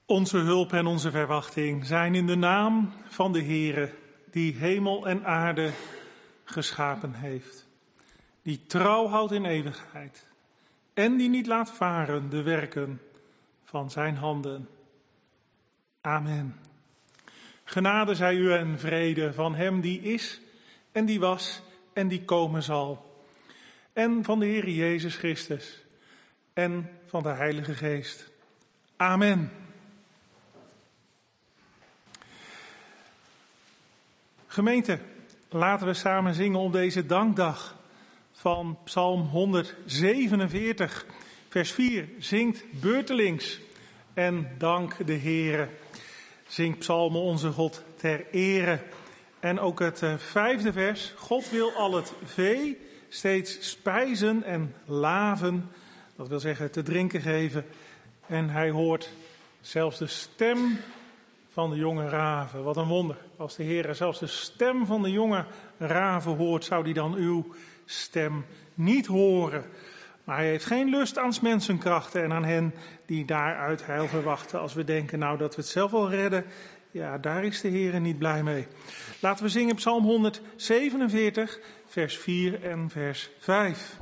Onze hulp en onze verwachting zijn in de naam van de Heere, die hemel en aarde geschapen heeft. Die trouw houdt in eeuwigheid en die niet laat varen de werken van zijn handen. Amen. Genade zij u en vrede van hem die is en die was en die komen zal. En van de Heer Jezus Christus en van de Heilige Geest. Amen. Gemeente, laten we samen zingen op deze dankdag van Psalm 147, vers 4. Zingt beurtelings en dank de Heere. Zingt psalmen onze God ter ere. En ook het vijfde vers. God wil al het vee steeds spijzen en laven. Dat wil zeggen te drinken geven. En hij hoort zelfs de stem van de jonge raven. Wat een wonder. Als de Heer zelfs de stem van de jonge raven hoort, zou hij dan uw stem niet horen. Maar hij heeft geen lust aan 's mensenkrachten en aan hen die daaruit heil verwachten. Als we denken nou dat we het zelf wel redden, ja, daar is de Heer niet blij mee. Laten we zingen Psalm 147, vers 4 en vers 5.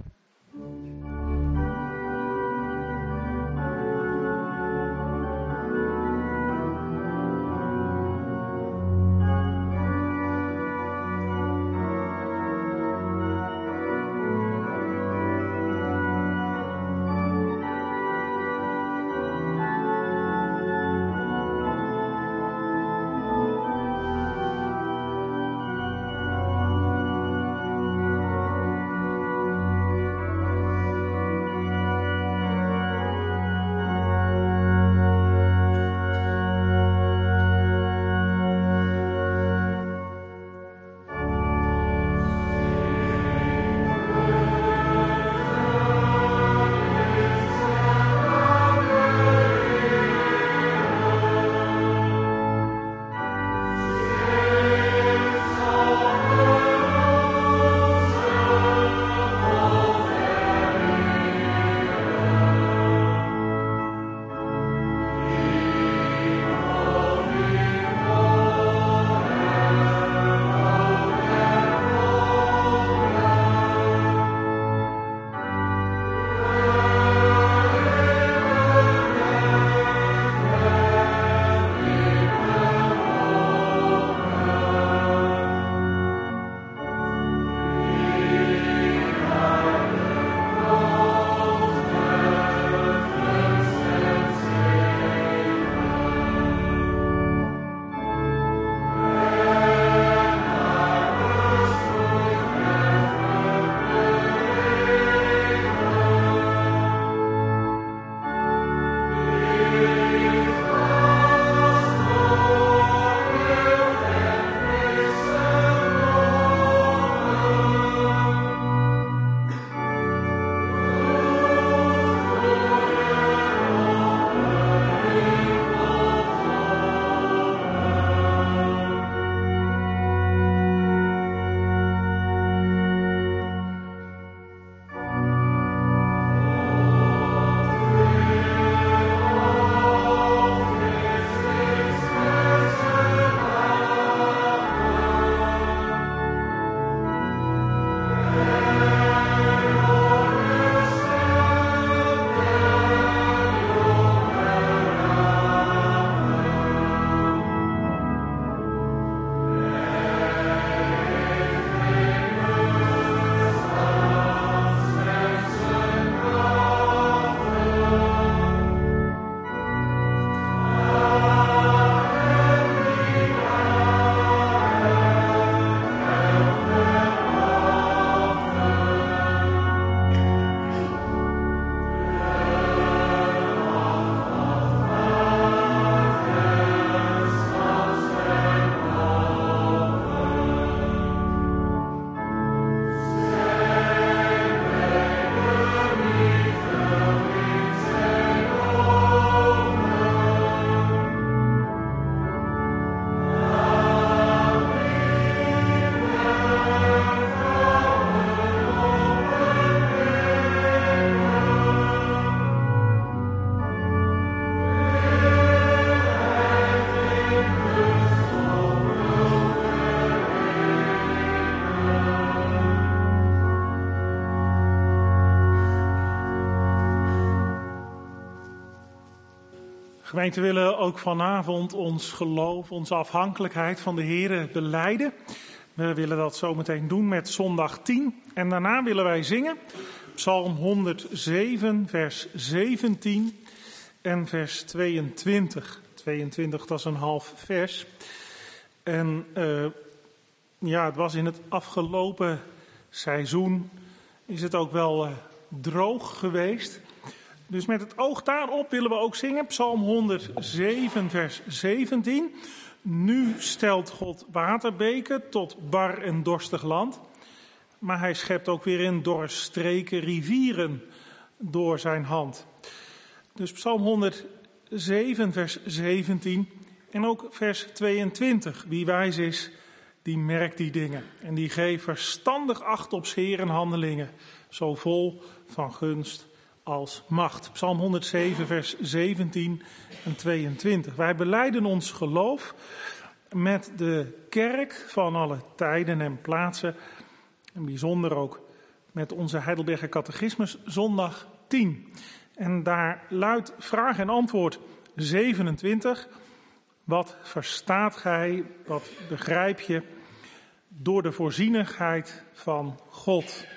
Gemeente, we willen ook vanavond ons geloof, onze afhankelijkheid van de Heere belijden. We willen dat zo meteen doen met zondag 10. En daarna willen wij zingen Psalm 107, vers 17 en vers 22. 22, dat is een half vers. En het was in het afgelopen seizoen, is het ook wel droog geweest. Dus met het oog daarop willen we ook zingen, Psalm 107, vers 17. Nu stelt God waterbeken tot bar en dorstig land. Maar hij schept ook weer in dorre streken rivieren door zijn hand. Dus Psalm 107, vers 17 en ook vers 22. Wie wijs is, die merkt die dingen. En die geeft verstandig acht op 's Heeren handelingen, zo vol van gunst als macht. Psalm 107, vers 17 en 22. Wij belijden ons geloof met de kerk van alle tijden en plaatsen. En bijzonder ook met onze Heidelberger Catechismus, zondag 10. En daar luidt vraag en antwoord 27. Wat verstaat gij, wat begrijp je door de voorzienigheid van God?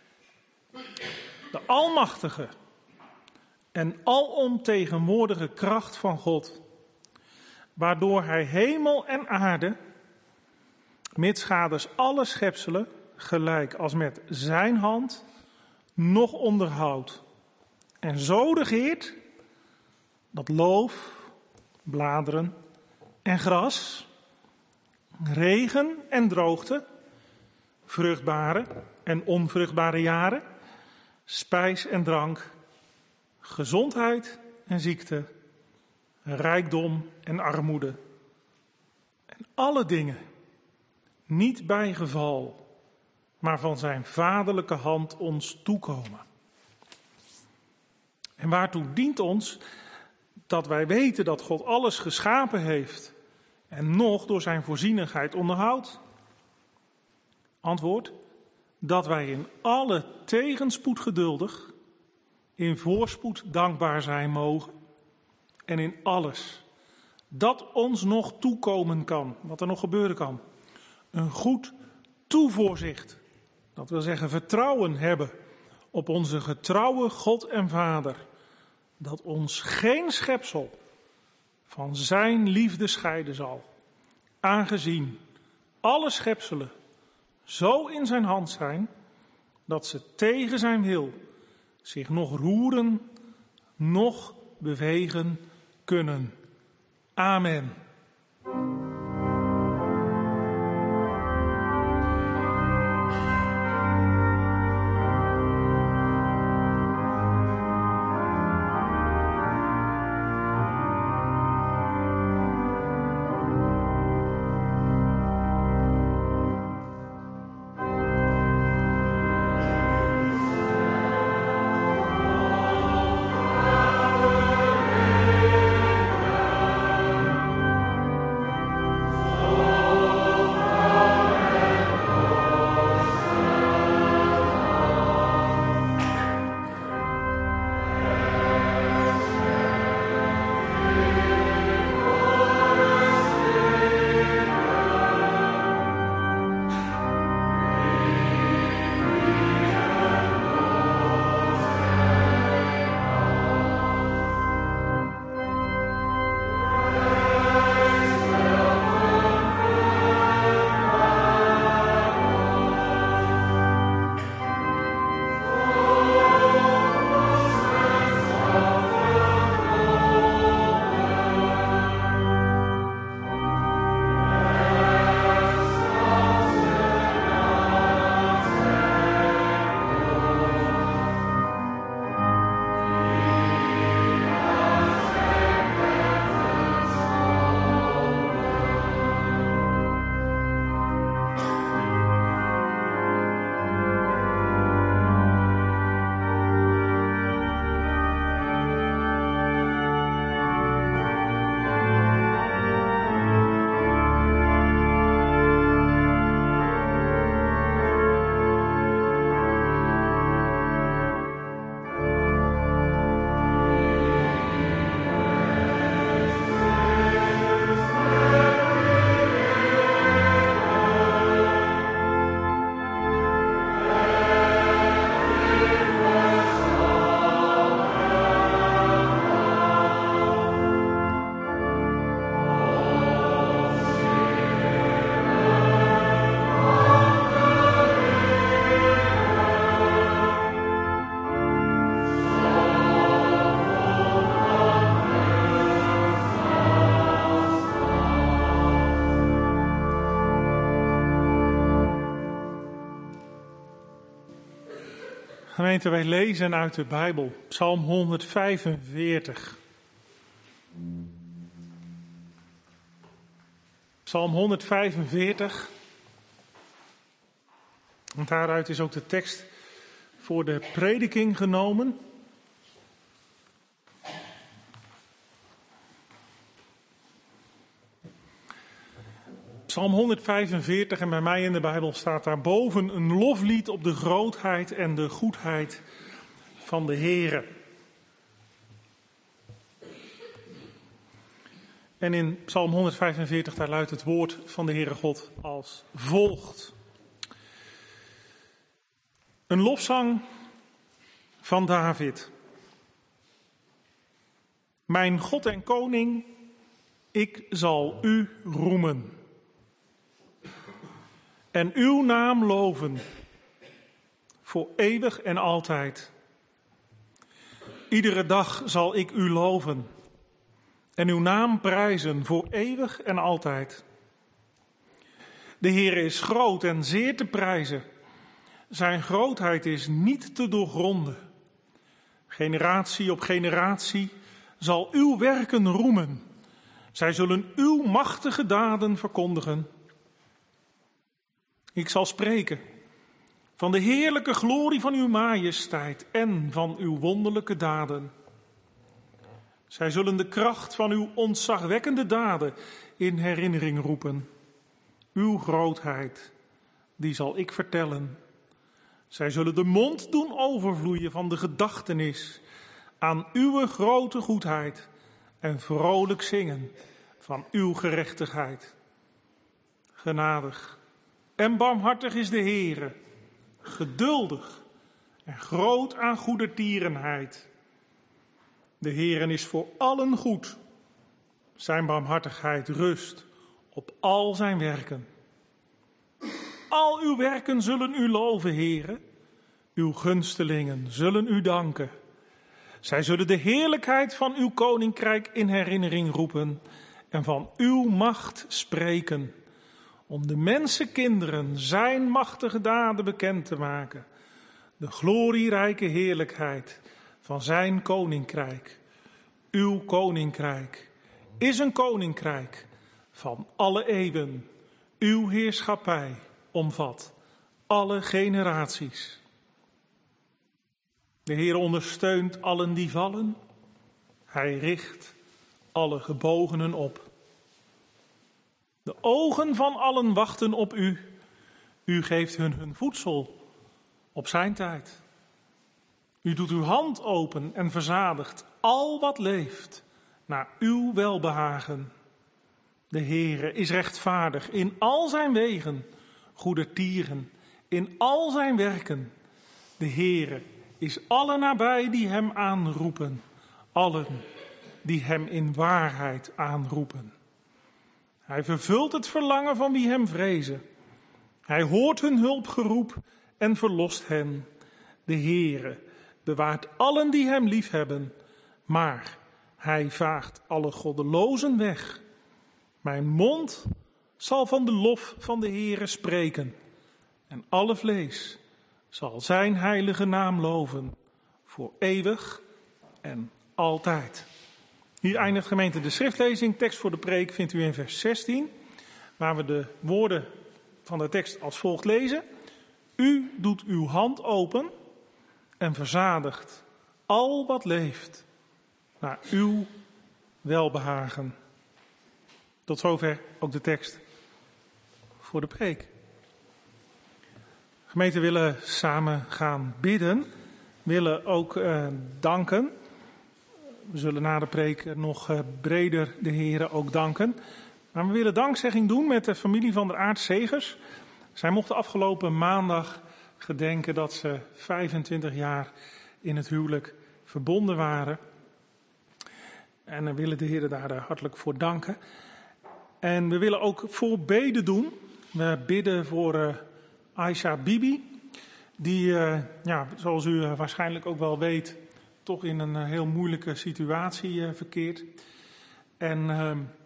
De almachtige en alomtegenwoordige kracht van God, waardoor hij hemel en aarde, mitsgaders alle schepselen, gelijk als met zijn hand, nog onderhoudt. En zo regeert dat loof, bladeren en gras, regen en droogte, vruchtbare en onvruchtbare jaren, spijs en drank, gezondheid en ziekte, rijkdom en armoede. En alle dingen niet bij geval, maar van zijn vaderlijke hand ons toekomen. En waartoe dient ons dat wij weten dat God alles geschapen heeft en nog door zijn voorzienigheid onderhoudt? Antwoord: dat wij in alle tegenspoed geduldig, in voorspoed dankbaar zijn mogen en in alles dat ons nog toekomen kan, wat er nog gebeuren kan, een goed toevoorzicht, dat wil zeggen vertrouwen hebben op onze getrouwe God en Vader, dat ons geen schepsel van zijn liefde scheiden zal, aangezien alle schepselen zo in zijn hand zijn, dat ze tegen zijn wil zich nog roeren, nog bewegen kunnen. Amen. Gemeente, wij lezen uit de Bijbel, Psalm 145. Psalm 145. En daaruit is ook de tekst voor de prediking genomen. Psalm 145, en bij mij in de Bijbel staat daarboven een loflied op de grootheid en de goedheid van de Heere. En in Psalm 145, daar luidt het woord van de Heere God als volgt. Een lofzang van David. Mijn God en koning, ik zal u roemen. En uw naam loven, voor eeuwig en altijd. Iedere dag zal ik u loven en uw naam prijzen, voor eeuwig en altijd. De Heer is groot en zeer te prijzen. Zijn grootheid is niet te doorgronden. Generatie op generatie zal uw werken roemen. Zij zullen uw machtige daden verkondigen. Ik zal spreken van de heerlijke glorie van uw majesteit en van uw wonderlijke daden. Zij zullen de kracht van uw ontzagwekkende daden in herinnering roepen. Uw grootheid, die zal ik vertellen. Zij zullen de mond doen overvloeien van de gedachtenis aan uw grote goedheid en vrolijk zingen van uw gerechtigheid. Genadig en barmhartig is de Heere, geduldig en groot aan goedertierenheid. De Heere is voor allen goed. Zijn barmhartigheid rust op al zijn werken. Al uw werken zullen u loven, Heere. Uw gunstelingen zullen u danken. Zij zullen de heerlijkheid van uw koninkrijk in herinnering roepen en van uw macht spreken, om de mensenkinderen zijn machtige daden bekend te maken. De glorierijke heerlijkheid van zijn koninkrijk. Uw koninkrijk is een koninkrijk van alle eeuwen. Uw heerschappij omvat alle generaties. De Heer ondersteunt allen die vallen. Hij richt alle gebogenen op. De ogen van allen wachten op u. U geeft hun voedsel op zijn tijd. U doet uw hand open en verzadigt al wat leeft naar uw welbehagen. De Heere is rechtvaardig in al zijn wegen, goedertieren in al zijn werken. De Heere is allen nabij die hem aanroepen, allen die hem in waarheid aanroepen. Hij vervult het verlangen van wie hem vrezen. Hij hoort hun hulpgeroep en verlost hen. De Heere bewaart allen die hem liefhebben, maar hij vaagt alle goddelozen weg. Mijn mond zal van de lof van de Heere spreken en alle vlees zal zijn heilige naam loven, voor eeuwig en altijd. Hier eindigt gemeente de schriftlezing. Tekst voor de preek vindt u in vers 16, waar we de woorden van de tekst als volgt lezen. U doet uw hand open en verzadigt al wat leeft naar uw welbehagen. Tot zover ook de tekst voor de preek. Gemeente, willen samen gaan bidden, willen ook danken. We zullen na de preek nog breder de Heere ook danken. Maar we willen dankzegging doen met de familie van der Aartszegers. Zij mochten afgelopen maandag gedenken dat ze 25 jaar in het huwelijk verbonden waren. En we willen de Heere daar hartelijk voor danken. En we willen ook voorbeden doen. We bidden voor Aisha Bibi, die, zoals u waarschijnlijk ook wel weet, toch in een heel moeilijke situatie verkeert. En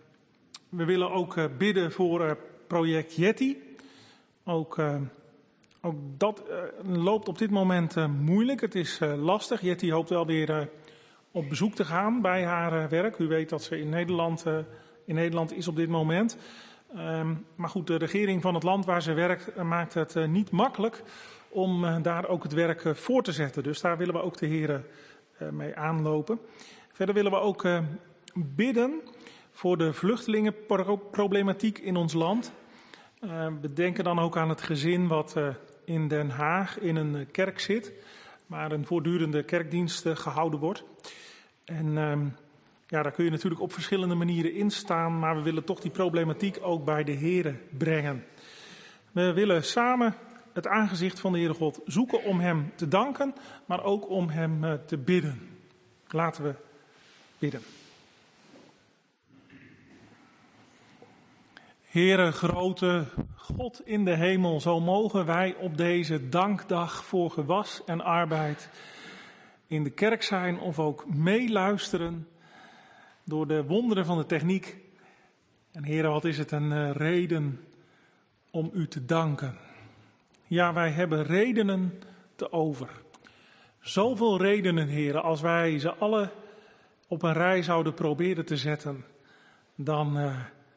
we willen ook bidden voor project Yeti. Ook Ook dat loopt op dit moment moeilijk. Het is lastig. Jetty hoopt wel weer op bezoek te gaan bij haar werk. U weet dat ze in Nederland is op dit moment. Maar goed, de regering van het land waar ze werkt maakt het niet makkelijk om daar ook het werk voor te zetten. Dus daar willen we ook de heren mee aanlopen. Verder willen we ook bidden voor de vluchtelingenproblematiek in ons land. We denken dan ook aan het gezin wat in Den Haag in een kerk zit, waar een voortdurende kerkdienst gehouden wordt. En daar kun je natuurlijk op verschillende manieren in staan, maar we willen toch die problematiek ook bij de heren brengen. We willen samen het aangezicht van de Heere God zoeken om hem te danken, maar ook om hem te bidden. Laten we bidden. Heere, grote God in de hemel, zo mogen wij op deze dankdag voor gewas en arbeid in de kerk zijn of ook meeluisteren door de wonderen van de techniek. En Heere, wat is het een reden om u te danken. Ja, wij hebben redenen te over. Zoveel redenen, Heere, als wij ze alle op een rij zouden proberen te zetten, dan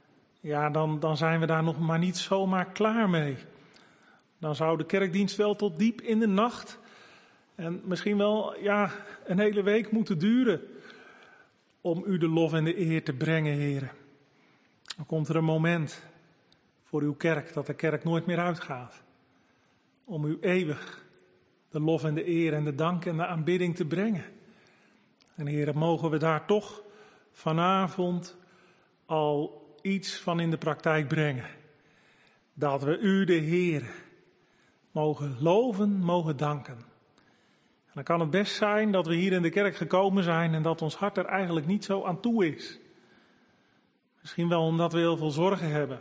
zijn we daar nog maar niet zomaar klaar mee. Dan zou de kerkdienst wel tot diep in de nacht en misschien wel een hele week moeten duren om u de lof en de eer te brengen, Heere. Dan komt er een moment voor uw kerk dat de kerk nooit meer uitgaat. Om u eeuwig de lof en de eer en de dank en de aanbidding te brengen. En Heere, mogen we daar toch vanavond al iets van in de praktijk brengen. Dat we u, de Heer, mogen loven, mogen danken. En dan kan het best zijn dat we hier in de kerk gekomen zijn en dat ons hart er eigenlijk niet zo aan toe is. Misschien wel omdat we heel veel zorgen hebben.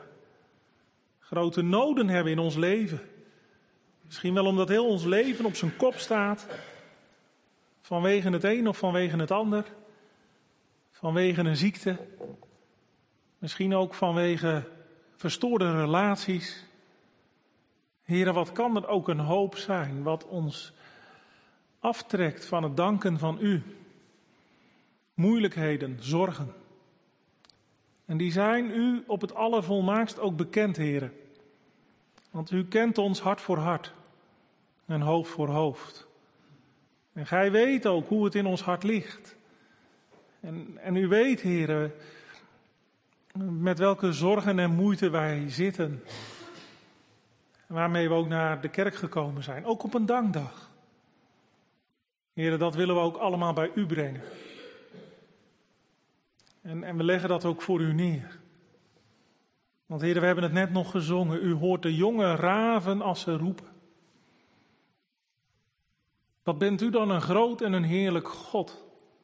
Grote noden hebben in ons leven. Misschien wel omdat heel ons leven op zijn kop staat. Vanwege het een of vanwege het ander. Vanwege een ziekte. Misschien ook vanwege verstoorde relaties. Heren, wat kan er ook een hoop zijn wat ons aftrekt van het danken van u. Moeilijkheden, zorgen. En die zijn u op het allervolmaakst ook bekend, heren. Want u kent ons hart voor hart en hoofd voor hoofd. En gij weet ook hoe het in ons hart ligt. En u weet, heren, met welke zorgen en moeite wij zitten. Waarmee we ook naar de kerk gekomen zijn. Ook op een dankdag. Heren, dat willen we ook allemaal bij u brengen. En we leggen dat ook voor u neer. Want heren, we hebben het net nog gezongen. U hoort de jonge raven als ze roepen. Wat bent u dan een groot en een heerlijk God.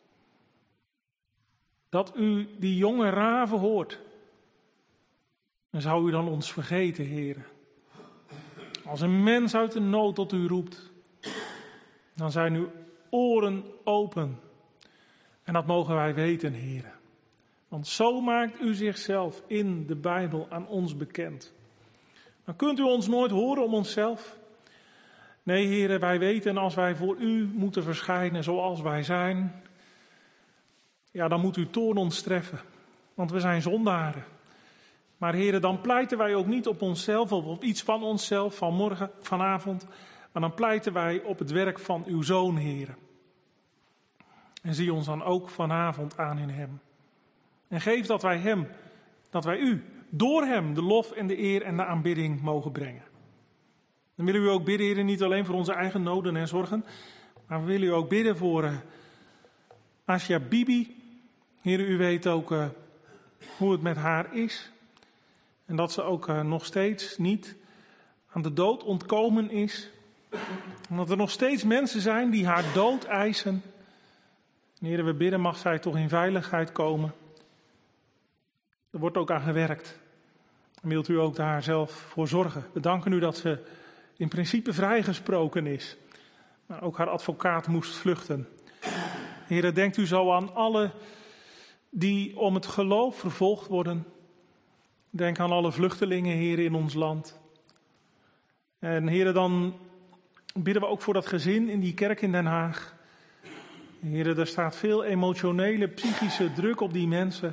Dat u die jonge raven hoort. En zou u dan ons vergeten, heren? Als een mens uit de nood tot u roept, dan zijn uw oren open. En dat mogen wij weten, heren. Want zo maakt u zichzelf in de Bijbel aan ons bekend. Dan kunt u ons nooit horen om onszelf. Nee, heren, wij weten als wij voor u moeten verschijnen zoals wij zijn, dan moet uw toorn ons treffen. Want we zijn zondaren. Maar heren, dan pleiten wij ook niet op onszelf of op iets van onszelf vanavond. Maar dan pleiten wij op het werk van uw Zoon, heren. En zie ons dan ook vanavond aan in hem. En geef dat wij u, door hem, de lof en de eer en de aanbidding mogen brengen. Dan willen we u ook bidden, heren, niet alleen voor onze eigen noden en zorgen. Maar we willen u ook bidden voor Asja Bibi. Heren, u weet ook hoe het met haar is. En dat ze ook nog steeds niet aan de dood ontkomen is. Omdat er nog steeds mensen zijn die haar dood eisen. En heren, we bidden, mag zij toch in veiligheid komen. Er wordt ook aan gewerkt. En wilt u ook daar zelf voor zorgen. We danken u dat ze in principe vrijgesproken is. Maar ook haar advocaat moest vluchten. Heren, denkt u zo aan alle die om het geloof vervolgd worden. Denk aan alle vluchtelingen, heren, in ons land. En Heere, dan bidden we ook voor dat gezin in die kerk in Den Haag. Heere, er staat veel emotionele, psychische druk op die mensen.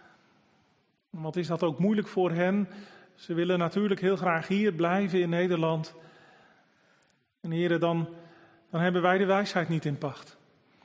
Wat is dat ook moeilijk voor hen? Ze willen natuurlijk heel graag hier blijven in Nederland. En Heere, dan hebben wij de wijsheid niet in pacht.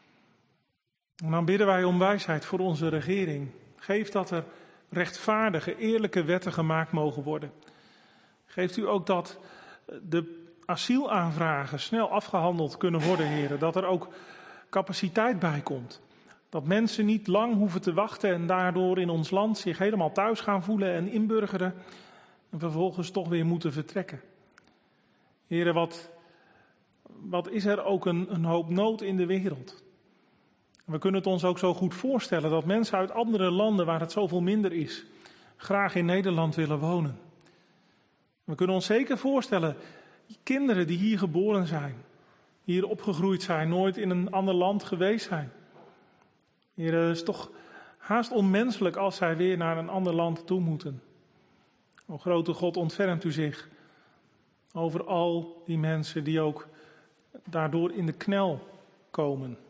En dan bidden wij om wijsheid voor onze regering. Geef dat er rechtvaardige, eerlijke wetten gemaakt mogen worden. Geeft u ook dat de asielaanvragen snel afgehandeld kunnen worden, Heere. Dat er ook capaciteit bij komt. Dat mensen niet lang hoeven te wachten en daardoor in ons land zich helemaal thuis gaan voelen en inburgeren. En vervolgens toch weer moeten vertrekken. Heere, wat is er ook een hoop nood in de wereld. We kunnen het ons ook zo goed voorstellen dat mensen uit andere landen waar het zoveel minder is, graag in Nederland willen wonen. We kunnen ons zeker voorstellen, kinderen die hier geboren zijn, hier opgegroeid zijn, nooit in een ander land geweest zijn. Heer, het is toch haast onmenselijk als zij weer naar een ander land toe moeten. O grote God, ontfermt u zich over al die mensen die ook daardoor in de knel komen.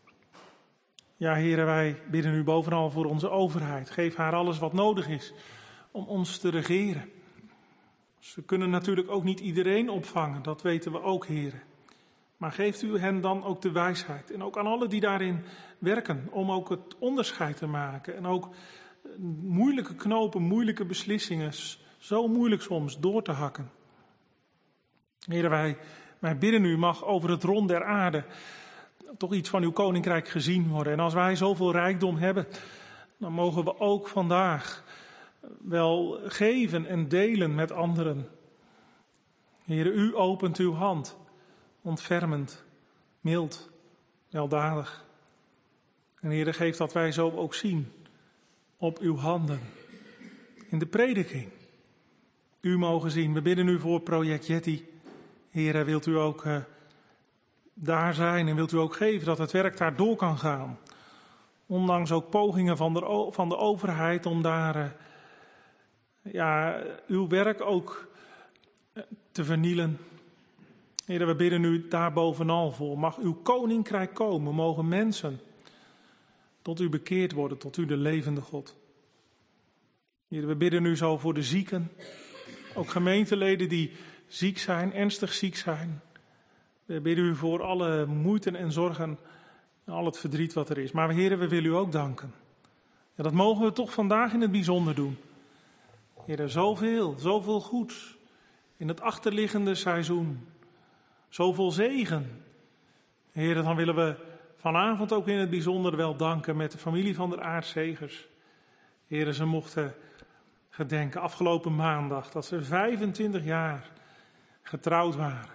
Ja, Heere, wij bidden u bovenal voor onze overheid. Geef haar alles wat nodig is om ons te regeren. Ze kunnen natuurlijk ook niet iedereen opvangen, dat weten we ook, Heere. Maar geeft u hen dan ook de wijsheid en ook aan allen die daarin werken, om ook het onderscheid te maken. En ook moeilijke knopen, moeilijke beslissingen, zo moeilijk soms, door te hakken. Heere, wij bidden u, mag over het rond der aarde toch iets van uw koninkrijk gezien worden. En als wij zoveel rijkdom hebben, dan mogen we ook vandaag wel geven en delen met anderen. Heere, u opent uw hand, ontfermend, mild, weldadig. En Heere, geef dat wij zo ook zien op uw handen. In de prediking. U mogen zien. We bidden u voor Project Yeti. Heere, wilt u ook daar zijn en wilt u ook geven dat het werk daar door kan gaan. Ondanks ook pogingen van de overheid om daar uw werk ook te vernielen. Heer, we bidden u daar bovenal voor. Mag uw koninkrijk komen, mogen mensen tot u bekeerd worden, tot u de levende God. Heer, we bidden u zo voor de zieken, ook gemeenteleden die ziek zijn, ernstig ziek zijn. We bidden u voor alle moeite en zorgen en al het verdriet wat er is. Maar Heer, we willen u ook danken. En dat mogen we toch vandaag in het bijzonder doen. Heer, zoveel goeds in het achterliggende seizoen. Zoveel zegen. Heer, dan willen we vanavond ook in het bijzonder wel danken met de familie van der Aartszegers. Heer, ze mochten gedenken afgelopen maandag dat ze 25 jaar getrouwd waren.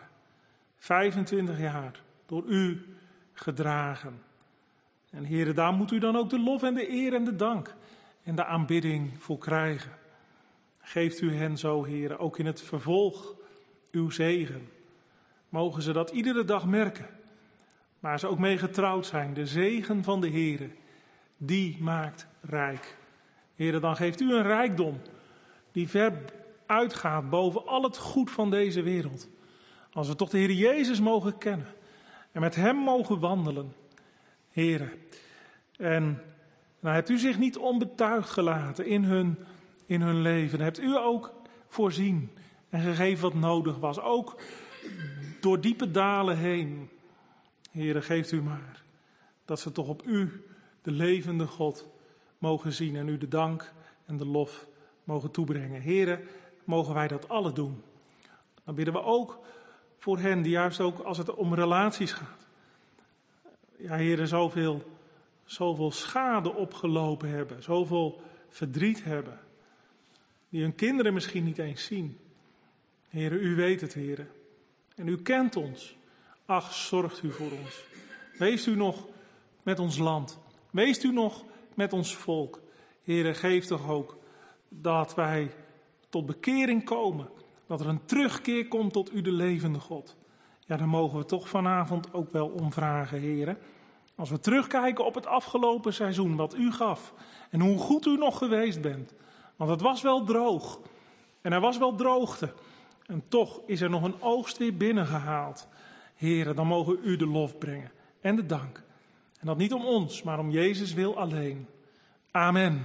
25 jaar door u gedragen. En Heer, daar moet u dan ook de lof en de eer en de dank en de aanbidding voor krijgen. Geeft u hen zo, Heer, ook in het vervolg uw zegen. Mogen ze dat iedere dag merken, waar ze ook mee getrouwd zijn. De zegen van de Heer, die maakt rijk. Heer, dan geeft u een rijkdom die ver uitgaat boven al het goed van deze wereld. Als we toch de Heer Jezus mogen kennen en met hem mogen wandelen. Heer, en dan hebt u zich niet onbetuigd gelaten in hun leven. Dan hebt u ook voorzien en gegeven wat nodig was. Ook door diepe dalen heen. Heer, geeft u maar dat ze toch op u, de levende God, mogen zien. En u de dank en de lof mogen toebrengen. Heer, mogen wij dat alle doen. Dan bidden we ook voor hen die juist ook als het om relaties gaat. Ja, Heer, zoveel schade opgelopen hebben. Zoveel verdriet hebben. Die hun kinderen misschien niet eens zien. Heer, u weet het, Heer. En u kent ons. Ach, zorgt u voor ons. Wees u nog met ons land. Wees u nog met ons volk. Heer, geef toch ook dat wij tot bekering komen. Dat er een terugkeer komt tot u, de levende God. Ja, dan mogen we toch vanavond ook wel om vragen, Heer. Als we terugkijken op het afgelopen seizoen, wat u gaf. En hoe goed u nog geweest bent. Want het was wel droog. En er was wel droogte. En toch is er nog een oogst weer binnengehaald. Here, dan mogen u de lof brengen en de dank. En dat niet om ons, maar om Jezus wil alleen. Amen.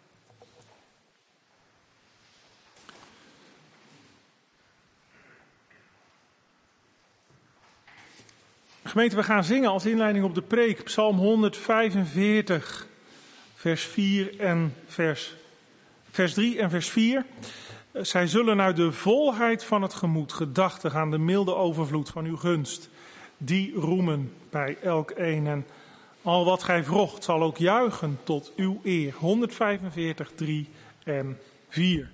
Gemeente, we gaan zingen als inleiding op de preek, Psalm 145, vers 3 en vers 4. Zij zullen uit de volheid van het gemoed gedachtig aan de milde overvloed van uw gunst, die roemen bij elk een. En al wat gij vrocht zal ook juichen tot uw eer. 145, 3 en 4.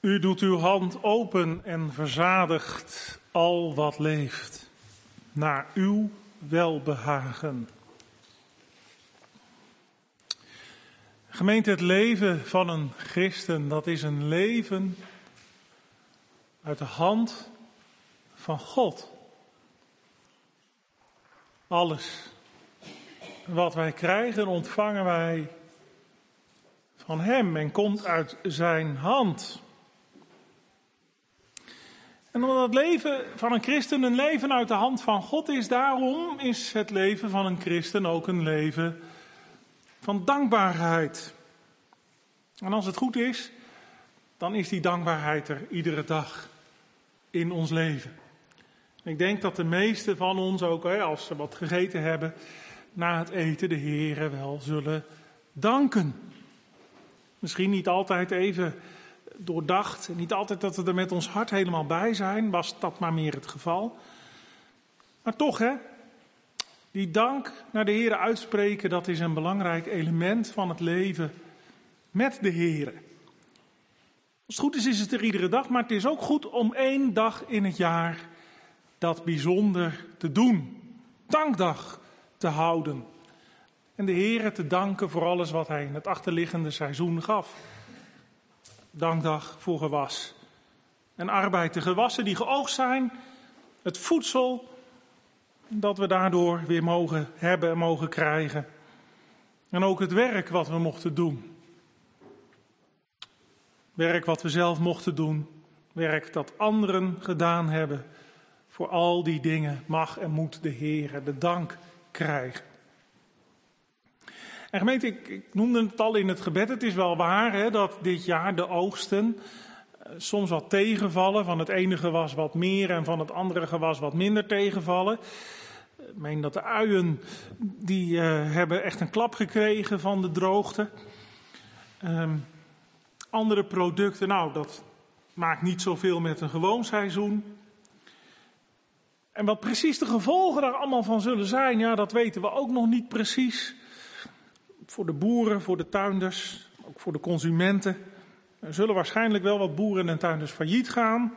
U doet uw hand open en verzadigt al wat leeft, naar uw welbehagen. Gemeente, het leven van een christen, dat is een leven uit de hand van God. Alles wat wij krijgen, ontvangen wij van Hem en komt uit zijn hand. En omdat het leven van een christen een leven uit de hand van God is, daarom is het leven van een christen ook een leven van dankbaarheid. En als het goed is, dan is die dankbaarheid er iedere dag in ons leven. Ik denk dat de meesten van ons ook, als ze wat gegeten hebben, na het eten de Heere wel zullen danken. Misschien niet altijd even doordacht, niet altijd dat we er met ons hart helemaal bij zijn, was dat maar meer het geval. Maar toch, die dank naar de Heere uitspreken, dat is een belangrijk element van het leven met de Heere. Als het goed is het er iedere dag, maar het is ook goed om 1 dag in het jaar dat bijzonder te doen. Dankdag te houden. En de Heere te danken voor alles wat Hij in het achterliggende seizoen gaf. Dankdag voor gewas en arbeid. De gewassen die geoogst zijn, het voedsel dat we daardoor weer mogen hebben en mogen krijgen. En ook het werk wat we mochten doen. Werk wat we zelf mochten doen. Werk dat anderen gedaan hebben. Voor al die dingen mag en moet de Heere de dank krijgen. En gemeente, ik noemde het al in het gebed. Het is wel waar dat dit jaar de oogsten soms wat tegenvallen. Van het ene gewas wat meer en van het andere gewas wat minder tegenvallen. Ik meen dat de uien, die hebben echt een klap gekregen van de droogte. Andere producten, dat maakt niet zoveel met een gewoon seizoen. En wat precies de gevolgen daar allemaal van zullen zijn, dat weten we ook nog niet precies. Voor de boeren, voor de tuinders, ook voor de consumenten. Er zullen waarschijnlijk wel wat boeren en tuinders failliet gaan.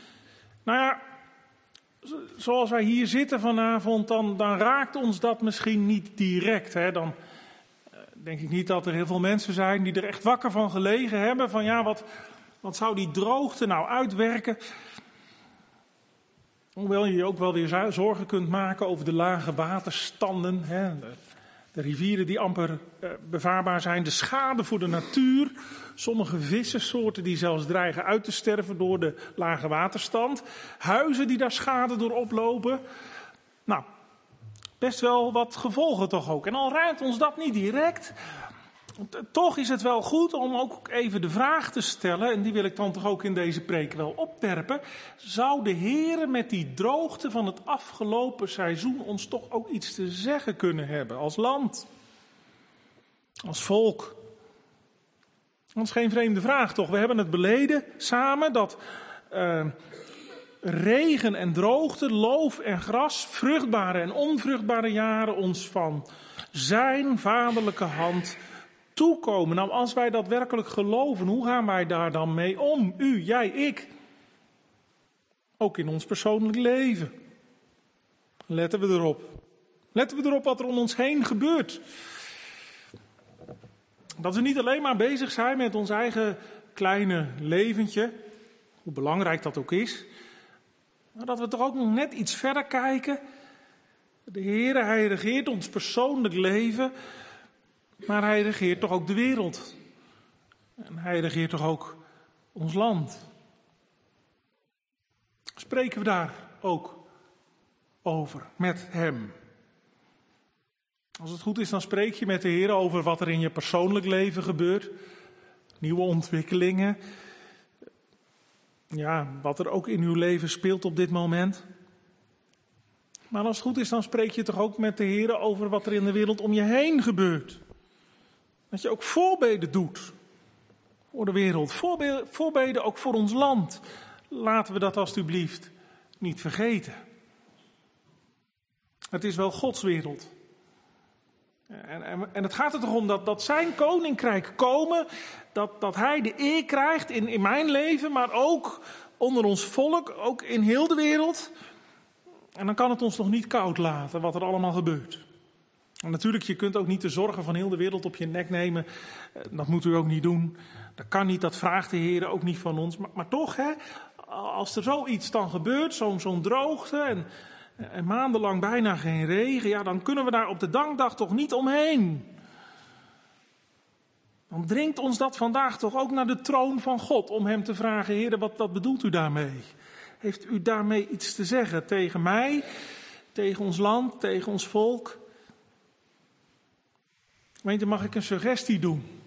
Zoals wij hier zitten vanavond, dan raakt ons dat misschien niet direct. Dan denk ik niet dat er heel veel mensen zijn die er echt wakker van gelegen hebben. Van wat zou die droogte nou uitwerken? Hoewel je je ook wel weer zorgen kunt maken over de lage waterstanden. De rivieren die amper bevaarbaar zijn. De schade voor de natuur. Sommige vissensoorten die zelfs dreigen uit te sterven door de lage waterstand. Huizen die daar schade door oplopen. Best wel wat gevolgen toch ook. En al raakt ons dat niet direct, toch is het wel goed om ook even de vraag te stellen, en die wil ik dan toch ook in deze preek wel opwerpen. Zou de Heere met die droogte van het afgelopen seizoen ons toch ook iets te zeggen kunnen hebben als land? Als volk? Dat is geen vreemde vraag toch? We hebben het beleden samen dat regen en droogte, loof en gras, vruchtbare en onvruchtbare jaren ons van zijn vaderlijke hand toekomen. Als wij dat werkelijk geloven, hoe gaan wij daar dan mee om? U, jij, ik. Ook in ons persoonlijk leven. Letten we erop. Letten we erop wat er om ons heen gebeurt. Dat we niet alleen maar bezig zijn met ons eigen kleine leventje, hoe belangrijk dat ook is, maar dat we toch ook nog net iets verder kijken. De Heere, Hij regeert ons persoonlijk leven, maar Hij regeert toch ook de wereld. En Hij regeert toch ook ons land. Spreken we daar ook over met Hem? Als het goed is, dan spreek je met de Heer over wat er in je persoonlijk leven gebeurt. Nieuwe ontwikkelingen. Wat er ook in uw leven speelt op dit moment. Maar als het goed is, dan spreek je toch ook met de Heer over wat er in de wereld om je heen gebeurt. Dat je ook voorbeden doet voor de wereld. Voorbeden ook voor ons land. Laten we dat alstublieft niet vergeten. Het is wel Gods wereld. En het gaat er toch om dat zijn koninkrijk komen, dat hij de eer krijgt in mijn leven, maar ook onder ons volk, ook in heel de wereld. En dan kan het ons nog niet koud laten wat er allemaal gebeurt. En natuurlijk, je kunt ook niet de zorgen van heel de wereld op je nek nemen. Dat moet u ook niet doen. Dat kan niet, dat vraagt de Heer ook niet van ons. Maar toch, hè, als er zoiets dan gebeurt, zo'n droogte en maandenlang bijna geen regen, ja, dan kunnen we daar op de dankdag toch niet omheen. Dan dringt ons dat vandaag toch ook naar de troon van God om hem te vragen: Heer, wat bedoelt u daarmee? Heeft u daarmee iets te zeggen tegen mij, tegen ons land, tegen ons volk? Gemeente, mag ik een suggestie doen?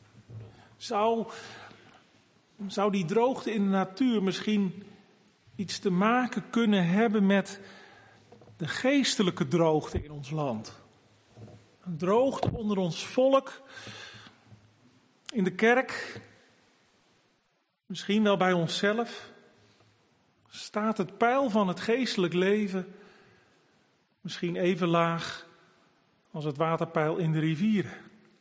Zou die droogte in de natuur misschien iets te maken kunnen hebben met de geestelijke droogte in ons land? Een droogte onder ons volk, in de kerk, misschien wel bij onszelf. Staat het peil van het geestelijk leven misschien even laag als het waterpeil in de rivieren?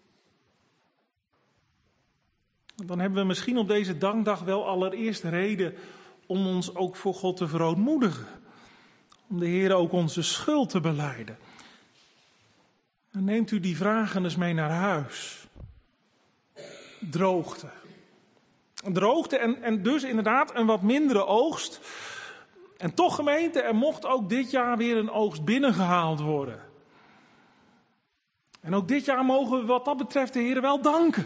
Dan hebben we misschien op deze dankdag wel allereerst reden om ons ook voor God te verootmoedigen. Om de Heer ook onze schuld te belijden. En neemt u die vragen eens mee naar huis. Droogte. Droogte en dus inderdaad een wat mindere oogst. En toch, gemeente, er mocht ook dit jaar weer een oogst binnengehaald worden. En ook dit jaar mogen we wat dat betreft de Heer wel danken.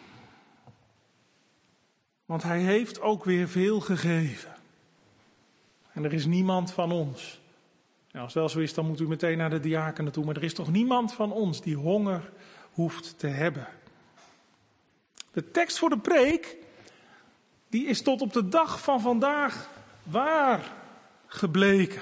Want hij heeft ook weer veel gegeven. En er is niemand van ons. Nou, als het wel zo is, dan moet u meteen naar de diakenen toe. Maar er is toch niemand van ons die honger hoeft te hebben. De tekst voor de preek, die is tot op de dag van vandaag waar gebleken.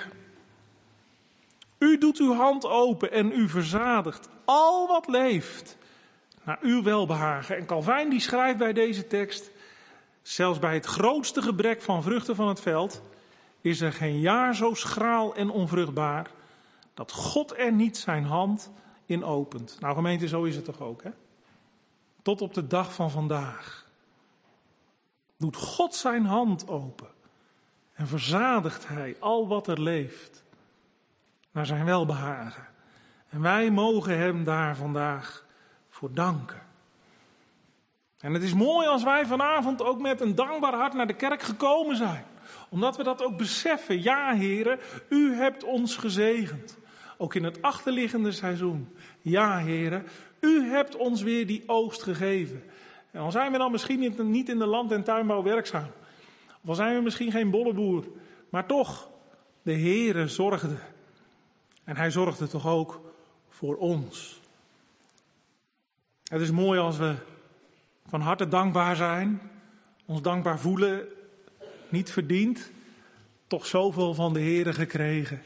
U doet uw hand open en u verzadigt al wat leeft naar uw welbehagen. En Calvijn die schrijft bij deze tekst: zelfs bij het grootste gebrek van vruchten van het veld is er geen jaar zo schraal en onvruchtbaar dat God er niet zijn hand in opent. Nou gemeente, zo is het toch ook, hè? Tot op de dag van vandaag doet God zijn hand open en verzadigt hij al wat er leeft naar zijn welbehagen. En wij mogen hem daar vandaag voor danken. En het is mooi als wij vanavond ook met een dankbaar hart naar de kerk gekomen zijn. Omdat we dat ook beseffen. Ja, Heere, u hebt ons gezegend. Ook in het achterliggende seizoen. Ja, Heere, u hebt ons weer die oogst gegeven. En al zijn we dan misschien niet in de land- en tuinbouw werkzaam. Of al zijn we misschien geen bolleboer. Maar toch, de Heere zorgde. En hij zorgde toch ook voor ons. Het is mooi als we van harte dankbaar zijn, ons dankbaar voelen, niet verdiend, toch zoveel van de Heere gekregen.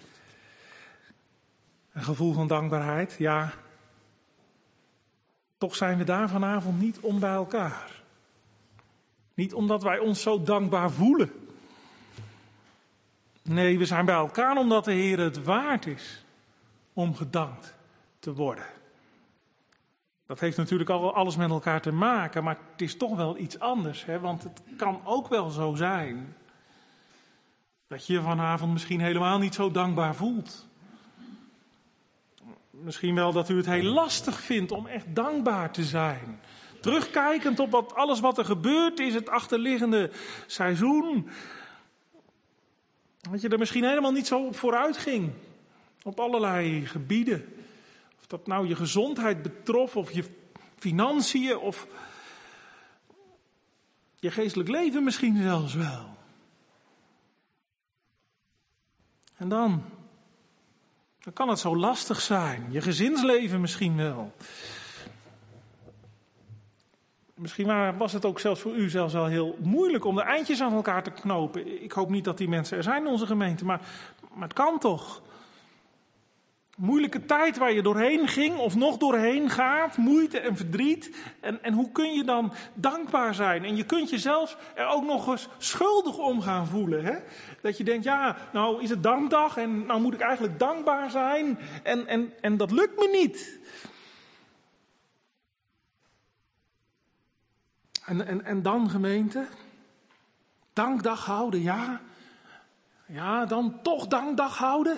Een gevoel van dankbaarheid, ja. Toch zijn we daar vanavond niet om bij elkaar. Niet omdat wij ons zo dankbaar voelen. Nee, we zijn bij elkaar omdat de Heer het waard is om gedankt te worden. Dat heeft natuurlijk alles met elkaar te maken, maar het is toch wel iets anders. Hè? Want het kan ook wel zo zijn dat je je vanavond misschien helemaal niet zo dankbaar voelt. Misschien wel dat u het heel lastig vindt om echt dankbaar te zijn. Terugkijkend op alles wat er gebeurd is, het achterliggende seizoen. Dat je er misschien helemaal niet zo op vooruit ging. Op allerlei gebieden. Of dat nou je gezondheid betrof, of je financiën, of je geestelijk leven misschien zelfs wel. En dan kan het zo lastig zijn. Je gezinsleven misschien wel. Misschien was het ook zelfs voor u zelfs wel heel moeilijk om de eindjes aan elkaar te knopen. Ik hoop niet dat die mensen er zijn in onze gemeente, maar het kan toch. Moeilijke tijd waar je doorheen ging of nog doorheen gaat, moeite en verdriet. En hoe kun je dan dankbaar zijn? En je kunt jezelf er ook nog eens schuldig om gaan voelen. Hè? Dat je denkt, ja, nou is het dankdag en nou moet ik eigenlijk dankbaar zijn. En dat lukt me niet. En dan gemeente, dankdag houden, ja. Ja, dan toch dankdag houden.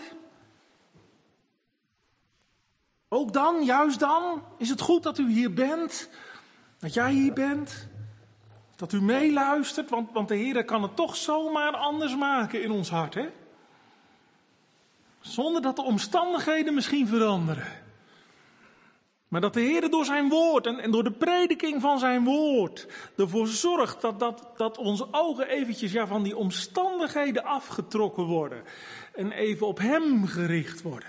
Ook dan, juist dan, is het goed dat u hier bent. Dat jij hier bent. Dat u meeluistert, want de Heer kan het toch zomaar anders maken in ons hart, hè? Zonder dat de omstandigheden misschien veranderen. Maar dat de Heer door zijn woord en door de prediking van zijn woord ervoor zorgt dat onze ogen eventjes van die omstandigheden afgetrokken worden. En even op hem gericht worden.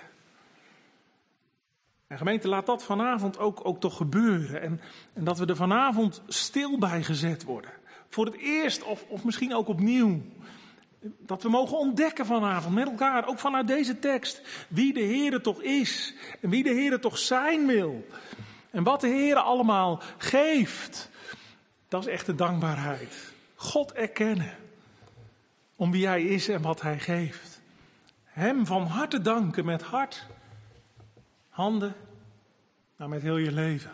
En gemeente, laat dat vanavond ook toch gebeuren. En dat we er vanavond stil bij gezet worden. Voor het eerst of misschien ook opnieuw. Dat we mogen ontdekken vanavond met elkaar, ook vanuit deze tekst, wie de Heere toch is. En wie de Heere toch zijn wil. En wat de Heere allemaal geeft. Dat is echt de dankbaarheid. God erkennen. Om wie hij is en wat hij geeft. Hem van harte danken met hart, handen, maar met heel je leven.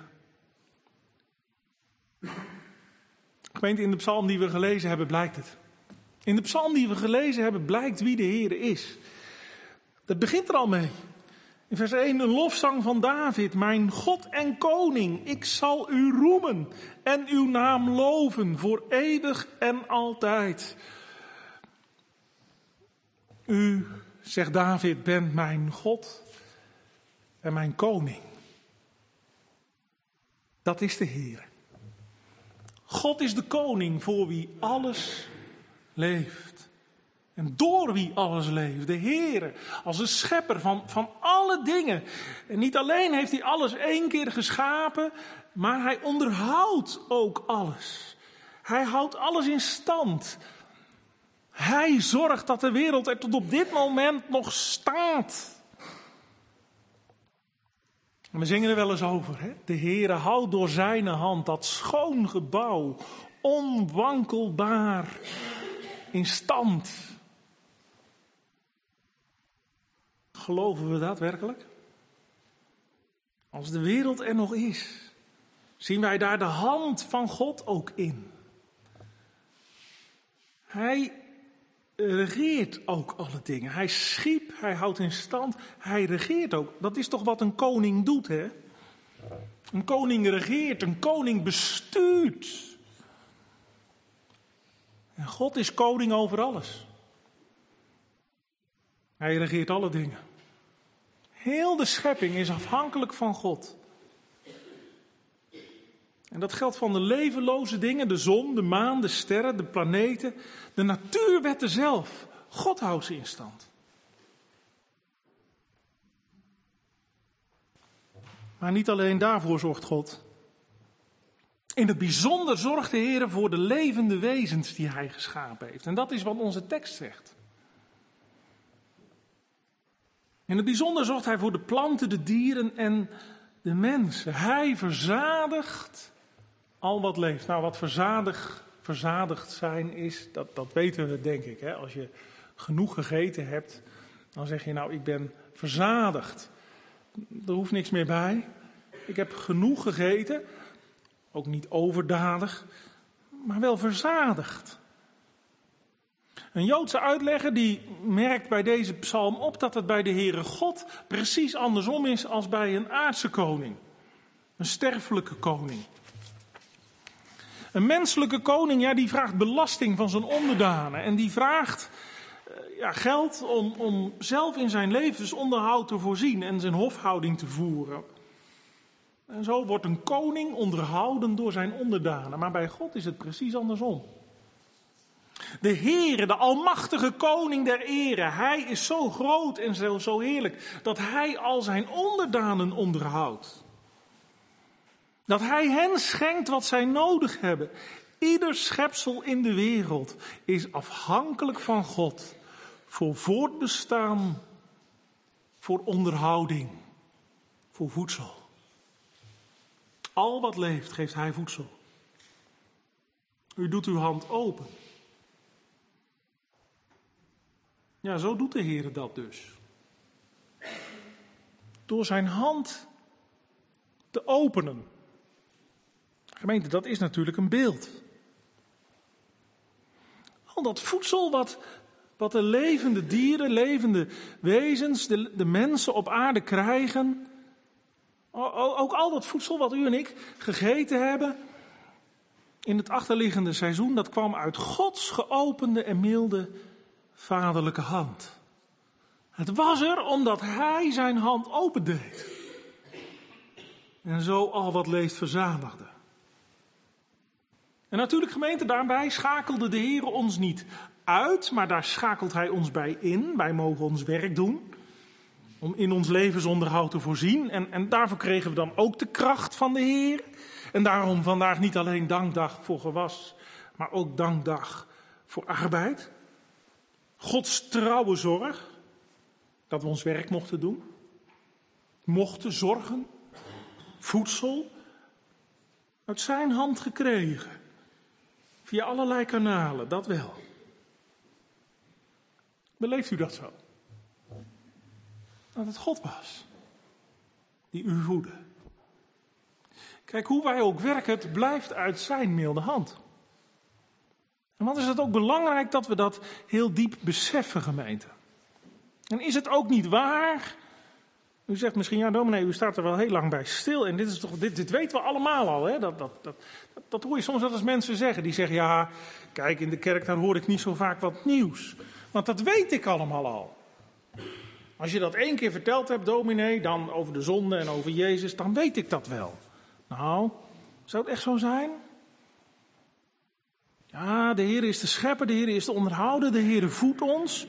Gemeente, in de psalm die we gelezen hebben blijkt het. In de psalm die we gelezen hebben blijkt wie de Heere is. Dat begint er al mee. In vers 1 een lofzang van David. Mijn God en koning, ik zal u roemen en uw naam loven voor eeuwig en altijd. U, zegt David, bent mijn God en mijn koning. Dat is de Heer. God is de koning voor wie alles leeft. En door wie alles leeft. De Heer als de schepper van alle dingen. En niet alleen heeft hij alles 1 keer geschapen, maar hij onderhoudt ook alles. Hij houdt alles in stand. Hij zorgt dat de wereld er tot op dit moment nog staat. We zingen er wel eens over. Hè? De Heere houdt door zijn hand dat schoon gebouw onwankelbaar in stand. Geloven we dat werkelijk? Als de wereld er nog is, zien wij daar de hand van God ook in. Hij regeert ook alle dingen. Hij schiep, hij houdt in stand, hij regeert ook. Dat is toch wat een koning doet, hè? Een koning regeert, een koning bestuurt. En God is koning over alles. Hij regeert alle dingen. Heel de schepping is afhankelijk van God. En dat geldt van de levenloze dingen, de zon, de maan, de sterren, de planeten, de natuurwetten zelf. God houdt ze in stand. Maar niet alleen daarvoor zorgt God. In het bijzonder zorgt de Heer voor de levende wezens die hij geschapen heeft. En dat is wat onze tekst zegt. In het bijzonder zorgt hij voor de planten, de dieren en de mensen. Hij verzadigt al wat leeft. Nou, wat verzadigd zijn is, dat weten we denk ik. Hè? Als je genoeg gegeten hebt, dan zeg je nou, ik ben verzadigd. Er hoeft niks meer bij. Ik heb genoeg gegeten, ook niet overdadig, maar wel verzadigd. Een Joodse uitlegger die merkt bij deze psalm op dat het bij de Heere God precies andersom is als bij een aardse koning. Een sterfelijke koning. Een menselijke koning, die vraagt belasting van zijn onderdanen. En die vraagt geld om zelf in zijn levensonderhoud te voorzien en zijn hofhouding te voeren. En zo wordt een koning onderhouden door zijn onderdanen. Maar bij God is het precies andersom. De Heere, de almachtige koning der ere, hij is zo groot en zo heerlijk dat hij al zijn onderdanen onderhoudt. Dat hij hen schenkt wat zij nodig hebben. Ieder schepsel in de wereld is afhankelijk van God. Voor voortbestaan, voor onderhouding, voor voedsel. Al wat leeft geeft hij voedsel. U doet uw hand open. Ja, zo doet de Heer dat dus. Door zijn hand te openen. Gemeente, dat is natuurlijk een beeld. Al dat voedsel wat de levende dieren, levende wezens, de mensen op aarde krijgen. Ook al dat voedsel wat u en ik gegeten hebben in het achterliggende seizoen, dat kwam uit Gods geopende en milde vaderlijke hand. Het was er omdat Hij zijn hand opendeed. En zo al wat leeft verzadigde. En natuurlijk, gemeente, daarbij schakelde de Heer ons niet uit, maar daar schakelt Hij ons bij in. Wij mogen ons werk doen om in ons levensonderhoud te voorzien. En daarvoor kregen we dan ook de kracht van de Heer. En daarom vandaag niet alleen dankdag voor gewas, maar ook dankdag voor arbeid. Gods trouwe zorg, dat we ons werk mochten doen. Mochten zorgen, voedsel, uit zijn hand gekregen. Via allerlei kanalen, dat wel. Beleeft u dat zo? Dat het God was die u voedde. Kijk, hoe wij ook werken, het blijft uit zijn milde hand. En wat is het ook belangrijk dat we dat heel diep beseffen, gemeente. En is het ook niet waar? U zegt misschien, ja dominee, u staat er wel heel lang bij stil. En dit weten we allemaal al. Hè? Dat hoor je soms wel eens mensen zeggen. Die zeggen, ja, kijk, in de kerk daar hoor ik niet zo vaak wat nieuws. Want dat weet ik allemaal al. Als je dat 1 keer verteld hebt, dominee, dan over de zonde en over Jezus, dan weet ik dat wel. Nou, zou het echt zo zijn? Ja, de Heer is de schepper, de Heer is de onderhouder, de Heer voedt ons.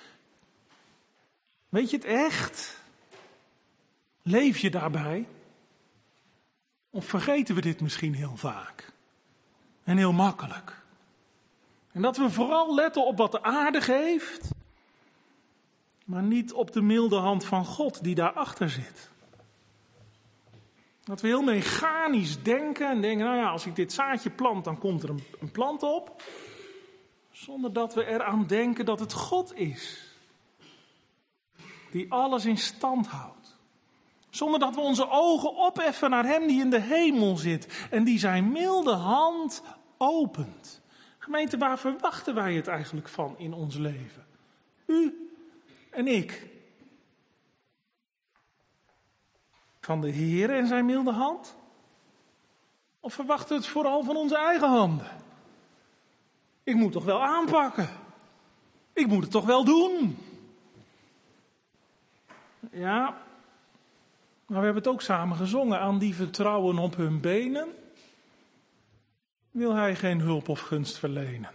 Weet je het echt? Leef je daarbij? Of vergeten we dit misschien heel vaak? En heel makkelijk? En dat we vooral letten op wat de aarde geeft, maar niet op de milde hand van God die daarachter zit. Dat we heel mechanisch denken en denken, nou ja, als ik dit zaadje plant, dan komt er een plant op. Zonder dat we eraan denken dat het God is. Die alles in stand houdt. Zonder dat we onze ogen opheffen naar Hem die in de hemel zit. En die zijn milde hand opent. Gemeente, waar verwachten wij het eigenlijk van in ons leven? U en ik. Van de Heer en zijn milde hand? Of verwachten we het vooral van onze eigen handen? Ik moet toch wel aanpakken. Ik moet het toch wel doen. Ja, maar we hebben het ook samen gezongen. Aan die vertrouwen op hun benen wil Hij geen hulp of gunst verlenen.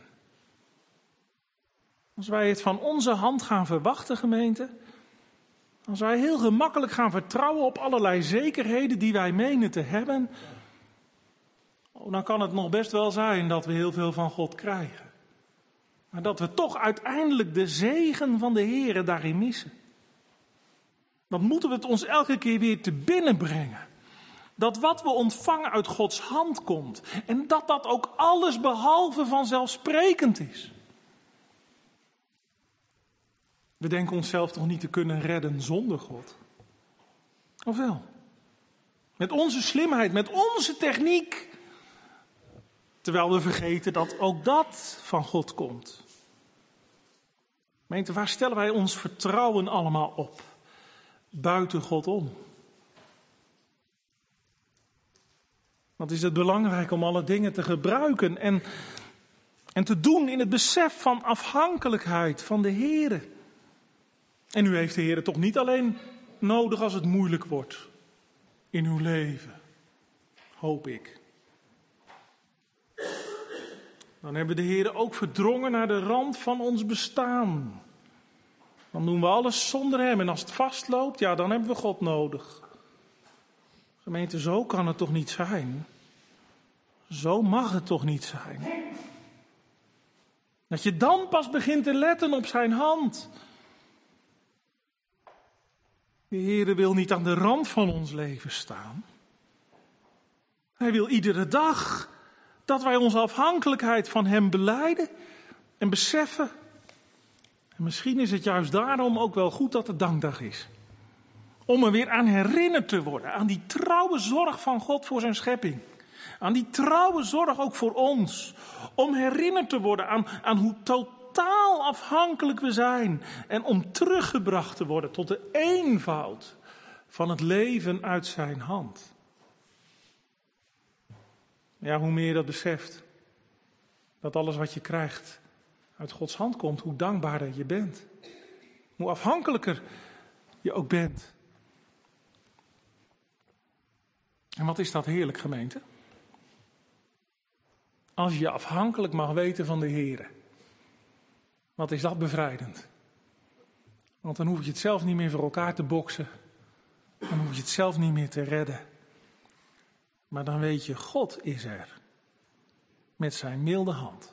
Als wij het van onze hand gaan verwachten, gemeente, als wij heel gemakkelijk gaan vertrouwen op allerlei zekerheden die wij menen te hebben, dan kan het nog best wel zijn dat we heel veel van God krijgen. Maar dat we toch uiteindelijk de zegen van de Heere daarin missen. Dan moeten we het ons elke keer weer te binnen brengen. Dat wat we ontvangen uit Gods hand komt. En dat dat ook alles behalve vanzelfsprekend is. We denken onszelf toch niet te kunnen redden zonder God? Of wel? Met onze slimheid, met onze techniek. Terwijl we vergeten dat ook dat van God komt. Gemeente, waar stellen wij ons vertrouwen allemaal op? Buiten God om. Wat is het belangrijk om alle dingen te gebruiken en te doen in het besef van afhankelijkheid van de Heere. En u heeft de Heere toch niet alleen nodig als het moeilijk wordt in uw leven, hoop ik. Dan hebben we de Heere ook verdrongen naar de rand van ons bestaan. Dan doen we alles zonder Hem en als het vastloopt, ja, dan hebben we God nodig. Gemeente, zo kan het toch niet zijn? Zo mag het toch niet zijn? Dat je dan pas begint te letten op zijn hand. De Heere wil niet aan de rand van ons leven staan. Hij wil iedere dag dat wij onze afhankelijkheid van Hem belijden en beseffen. En misschien is het juist daarom ook wel goed dat het dankdag is. Om er weer aan herinnerd te worden, aan die trouwe zorg van God voor zijn schepping. Aan die trouwe zorg ook voor ons. Om herinnerd te worden aan hoe totaal afhankelijk we zijn. En om teruggebracht te worden tot de eenvoud van het leven uit zijn hand. Ja, hoe meer je dat beseft, dat alles wat je krijgt uit Gods hand komt, hoe dankbaarder je bent. Hoe afhankelijker je ook bent. En wat is dat heerlijk, gemeente? Als je afhankelijk mag weten van de Heere. Wat is dat bevrijdend? Want dan hoef je het zelf niet meer voor elkaar te boksen. Dan hoef je het zelf niet meer te redden. Maar dan weet je, God is er. Met zijn milde hand.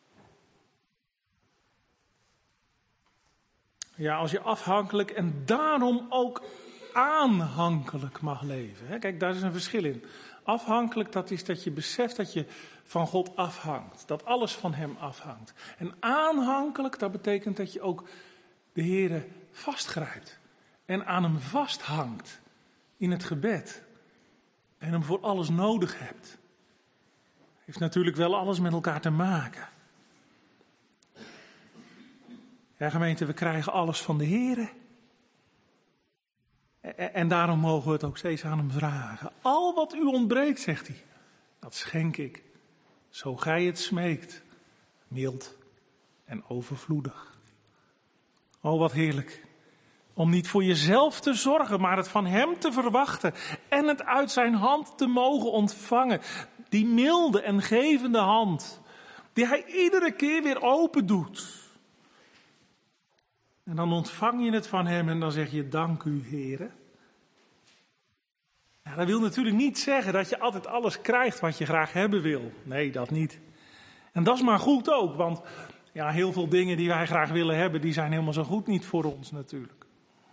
Ja, als je afhankelijk en daarom ook aanhankelijk mag leven. Kijk, daar is een verschil in. Afhankelijk, dat is dat je beseft dat je van God afhangt. Dat alles van hem afhangt. En aanhankelijk, dat betekent dat je ook de Heere vastgrijpt. En aan hem vasthangt. In het gebed. En hem voor alles nodig hebt. Heeft natuurlijk wel alles met elkaar te maken. Ja, gemeente, we krijgen alles van de Heere. En daarom mogen we het ook steeds aan hem vragen. Al wat u ontbreekt, zegt hij, dat schenk ik. Zo gij het smeekt. Mild en overvloedig. Oh, wat heerlijk. Om niet voor jezelf te zorgen, maar het van hem te verwachten. En het uit zijn hand te mogen ontvangen. Die milde en gevende hand. Die hij iedere keer weer open doet. En dan ontvang je het van hem en dan zeg je dank u, Heere. Ja, dat wil natuurlijk niet zeggen dat je altijd alles krijgt wat je graag hebben wil. Nee, dat niet. En dat is maar goed ook, want ja, heel veel dingen die wij graag willen hebben, die zijn helemaal zo goed niet voor ons natuurlijk.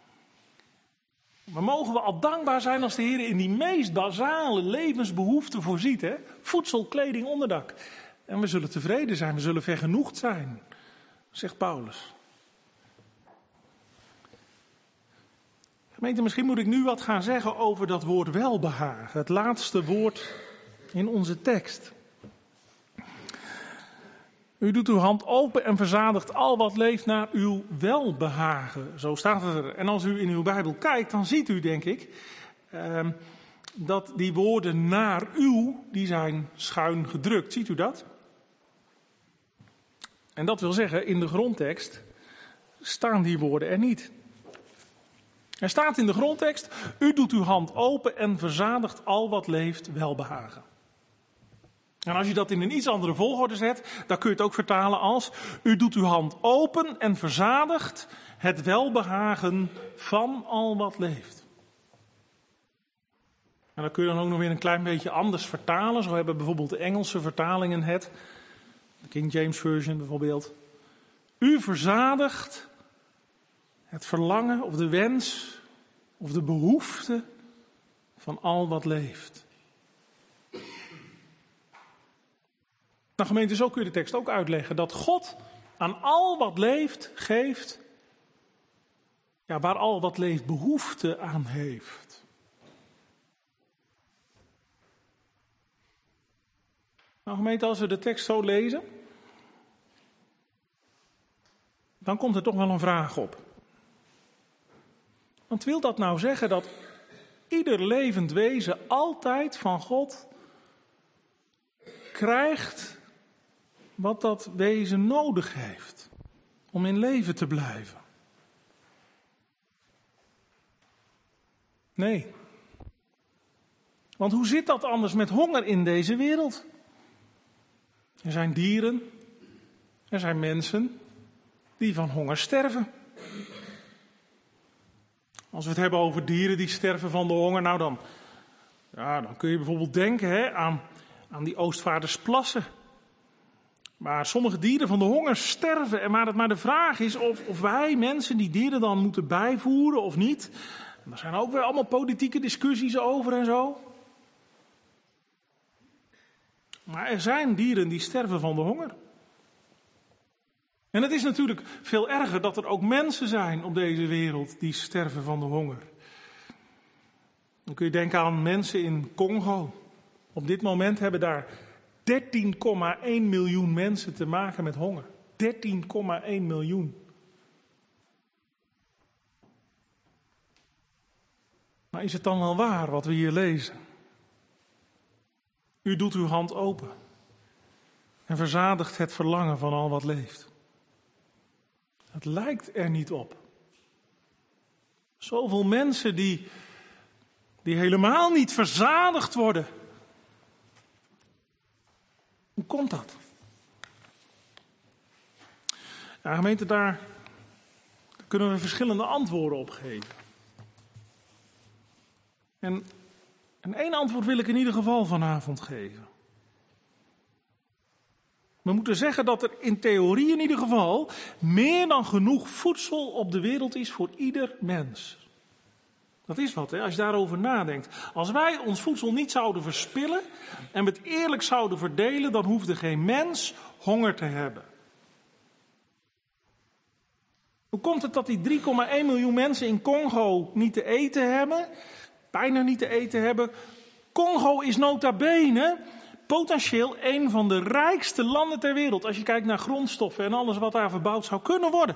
Maar mogen we al dankbaar zijn als de Heer in die meest basale levensbehoeften voorziet. Hè? Voedsel, kleding, onderdak. En we zullen tevreden zijn, we zullen vergenoegd zijn, zegt Paulus. Gemeente, misschien moet ik nu wat gaan zeggen over dat woord welbehagen. Het laatste woord in onze tekst. U doet uw hand open en verzadigt al wat leeft naar uw welbehagen. Zo staat het er. En als u in uw Bijbel kijkt, dan ziet u, denk ik, dat die woorden naar uw, die zijn schuin gedrukt. Ziet u dat? En dat wil zeggen, in de grondtekst staan die woorden er niet. Er staat in de grondtekst, u doet uw hand open en verzadigt al wat leeft welbehagen. En als je dat in een iets andere volgorde zet, dan kun je het ook vertalen als, u doet uw hand open en verzadigt het welbehagen van al wat leeft. En dan kun je dan ook nog weer een klein beetje anders vertalen. Zo hebben bijvoorbeeld de Engelse vertalingen het, de King James Version bijvoorbeeld. U verzadigt het verlangen of de wens of de behoefte van al wat leeft. Nou gemeente, zo kun je de tekst ook uitleggen. Dat God aan al wat leeft geeft, ja, waar al wat leeft behoefte aan heeft. Nou gemeente, als we de tekst zo lezen, dan komt er toch wel een vraag op. Want wil dat nou zeggen dat ieder levend wezen altijd van God krijgt wat dat wezen nodig heeft om in leven te blijven? Nee. Want hoe zit dat anders met honger in deze wereld? Er zijn dieren, er zijn mensen die van honger sterven. Als we het hebben over dieren die sterven van de honger, nou dan kun je bijvoorbeeld denken aan die Oostvaardersplassen. Maar sommige dieren van de honger sterven. En maar de vraag is of wij mensen die dieren dan moeten bijvoeren of niet. En daar zijn ook weer allemaal politieke discussies over en zo. Maar er zijn dieren die sterven van de honger. En het is natuurlijk veel erger dat er ook mensen zijn op deze wereld die sterven van de honger. Dan kun je denken aan mensen in Congo Op dit moment hebben daar 13,1 miljoen mensen te maken met honger. 13,1 miljoen. Maar is het dan wel waar wat we hier lezen? U doet uw hand open en verzadigt het verlangen van al wat leeft. Het lijkt er niet op. Zoveel mensen die helemaal niet verzadigd worden. Hoe komt dat? Ja, gemeente, daar kunnen we verschillende antwoorden op geven. En één antwoord wil ik in ieder geval vanavond geven. We moeten zeggen dat er in theorie in ieder geval meer dan genoeg voedsel op de wereld is voor ieder mens. Dat is wat, hè, als je daarover nadenkt. Als wij ons voedsel niet zouden verspillen en het eerlijk zouden verdelen, dan hoefde geen mens honger te hebben. Hoe komt het dat die 3,1 miljoen mensen in Congo niet te eten hebben? Bijna niet te eten hebben. Congo is nota bene potentieel een van de rijkste landen ter wereld. Als je kijkt naar grondstoffen en alles wat daar verbouwd zou kunnen worden.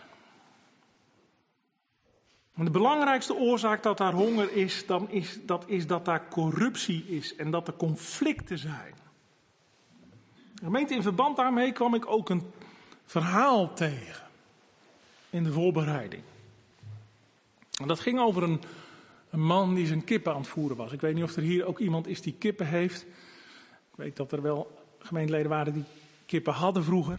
En de belangrijkste oorzaak dat daar honger is, dat daar corruptie is en dat er conflicten zijn. Gemeente, in verband daarmee kwam ik ook een verhaal tegen in de voorbereiding. En dat ging over een man die zijn kippen aan het voeren was. Ik weet niet of er hier ook iemand is die kippen heeft. Ik weet dat er wel gemeenteleden waren die kippen hadden vroeger.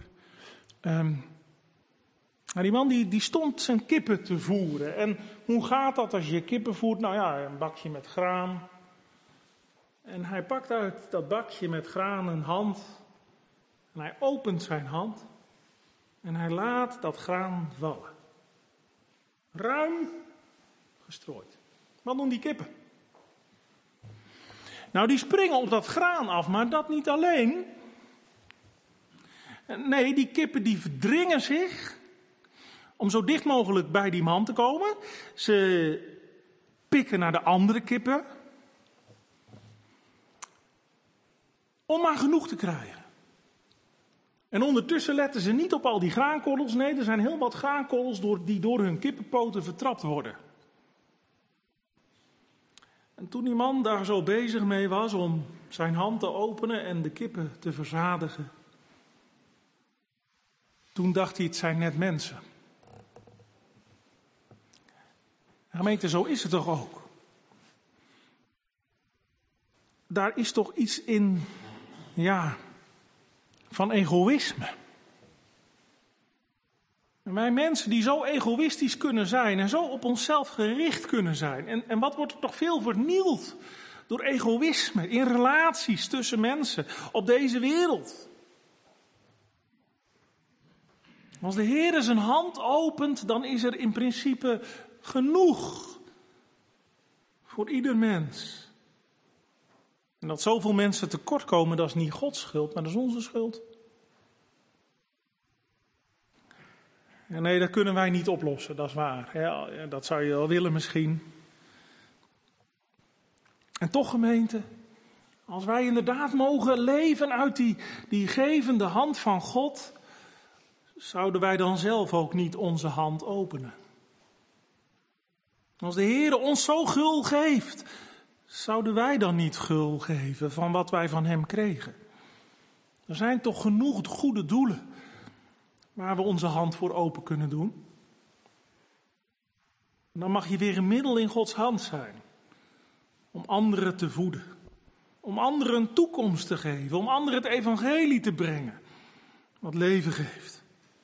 Maar die man die stond zijn kippen te voeren. En hoe gaat dat als je kippen voert? Nou ja, een bakje met graan. En hij pakt uit dat bakje met graan een hand. En hij opent zijn hand. En hij laat dat graan vallen. Ruim gestrooid. Wat doen die kippen? Nou, die springen op dat graan af, maar dat niet alleen. Nee, die kippen die verdringen zich om zo dicht mogelijk bij die man te komen. Ze pikken naar de andere kippen. Om maar genoeg te krijgen. En ondertussen letten ze niet op al die graankorrels. Nee, er zijn heel wat graankorrels die door hun kippenpoten vertrapt worden. En toen die man daar zo bezig mee was om zijn hand te openen en de kippen te verzadigen, toen dacht hij, het zijn net mensen. Gemeente, zo is het toch ook? Daar is toch iets in, van egoïsme. En wij mensen die zo egoïstisch kunnen zijn en zo op onszelf gericht kunnen zijn. En wat wordt er toch veel vernield door egoïsme in relaties tussen mensen op deze wereld. Als de Heer zijn hand opent, dan is er in principe genoeg voor ieder mens. En dat zoveel mensen tekortkomen, dat is niet Gods schuld, maar dat is onze schuld. En nee, dat kunnen wij niet oplossen, dat is waar. Ja, dat zou je wel willen misschien. En toch, gemeente, als wij inderdaad mogen leven uit die gevende hand van God, zouden wij dan zelf ook niet onze hand openen. Als de Heer ons zo gul geeft, zouden wij dan niet gul geven van wat wij van Hem kregen? Er zijn toch genoeg goede doelen waar we onze hand voor open kunnen doen. En dan mag je weer een middel in Gods hand zijn. Om anderen te voeden. Om anderen een toekomst te geven. Om anderen het evangelie te brengen. Wat leven geeft.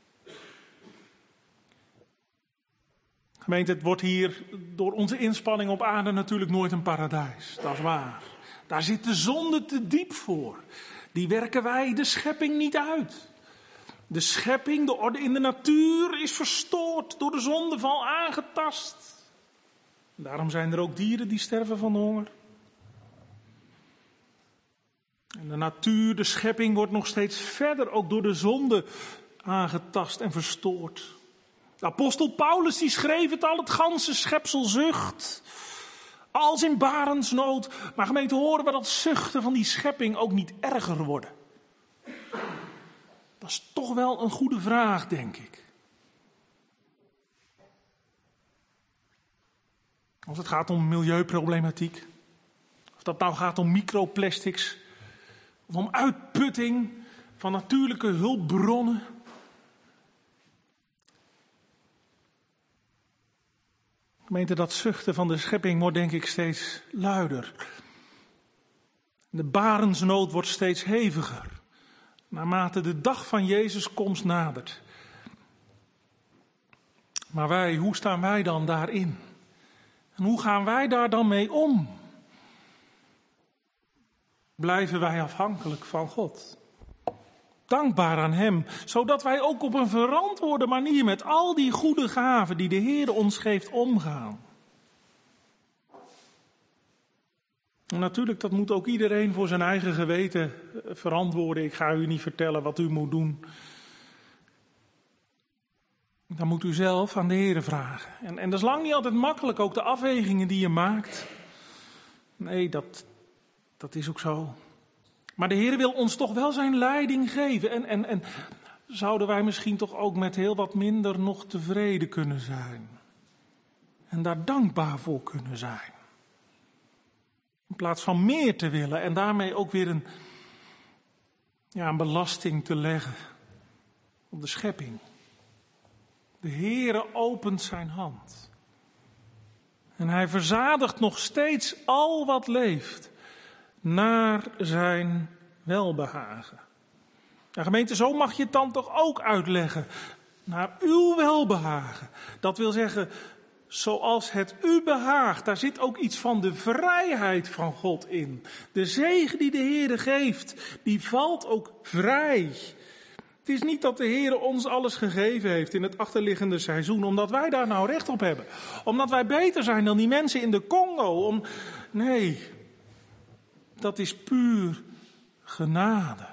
Gemeente, het wordt hier door onze inspanning op aarde natuurlijk nooit een paradijs. Dat is waar. Daar zit de zonde te diep voor. Die werken wij de schepping niet uit. De schepping, de orde in de natuur is verstoord, door de zondeval aangetast. Daarom zijn er ook dieren die sterven van de honger. En de natuur, de schepping wordt nog steeds verder ook door de zonde aangetast en verstoord. De apostel Paulus die schreef het al, het ganse schepsel zucht. als in barensnood. Maar gemeente, horen we dat zuchten van die schepping ook niet erger worden? Dat is toch wel een goede vraag, denk ik. Als het gaat om milieuproblematiek, of dat nou gaat om microplastics, of om uitputting van natuurlijke hulpbronnen. Gemeente, dat zuchten van de schepping wordt denk ik steeds luider. De barensnood wordt steeds heviger, naarmate de dag van Jezus' komst nadert. Maar wij, hoe staan wij dan daarin? En hoe gaan wij daar dan mee om? Blijven wij afhankelijk van God? Dankbaar aan Hem, zodat wij ook op een verantwoorde manier met al die goede gaven die de Heer ons geeft omgaan. En natuurlijk, dat moet ook iedereen voor zijn eigen geweten verantwoorden. Ik ga u niet vertellen wat u moet doen. Dan moet u zelf aan de Heer vragen. En dat is lang niet altijd makkelijk, ook de afwegingen die je maakt. Nee, dat is ook zo. Maar de Heer wil ons toch wel zijn leiding geven. En zouden wij misschien toch ook met heel wat minder nog tevreden kunnen zijn. En daar dankbaar voor kunnen zijn. In plaats van meer te willen en daarmee ook weer een belasting te leggen op de schepping. De Heere opent zijn hand. En hij verzadigt nog steeds al wat leeft naar zijn welbehagen. Ja, gemeente, zo mag je het dan toch ook uitleggen. Naar uw welbehagen. Dat wil zeggen, zoals het u behaagt. Daar zit ook iets van de vrijheid van God in. De zegen die de Heere geeft, die valt ook vrij. Het is niet dat de Heer ons alles gegeven heeft in het achterliggende seizoen, omdat wij daar nou recht op hebben. Omdat wij beter zijn dan die mensen in de Congo. Nee, dat is puur genade.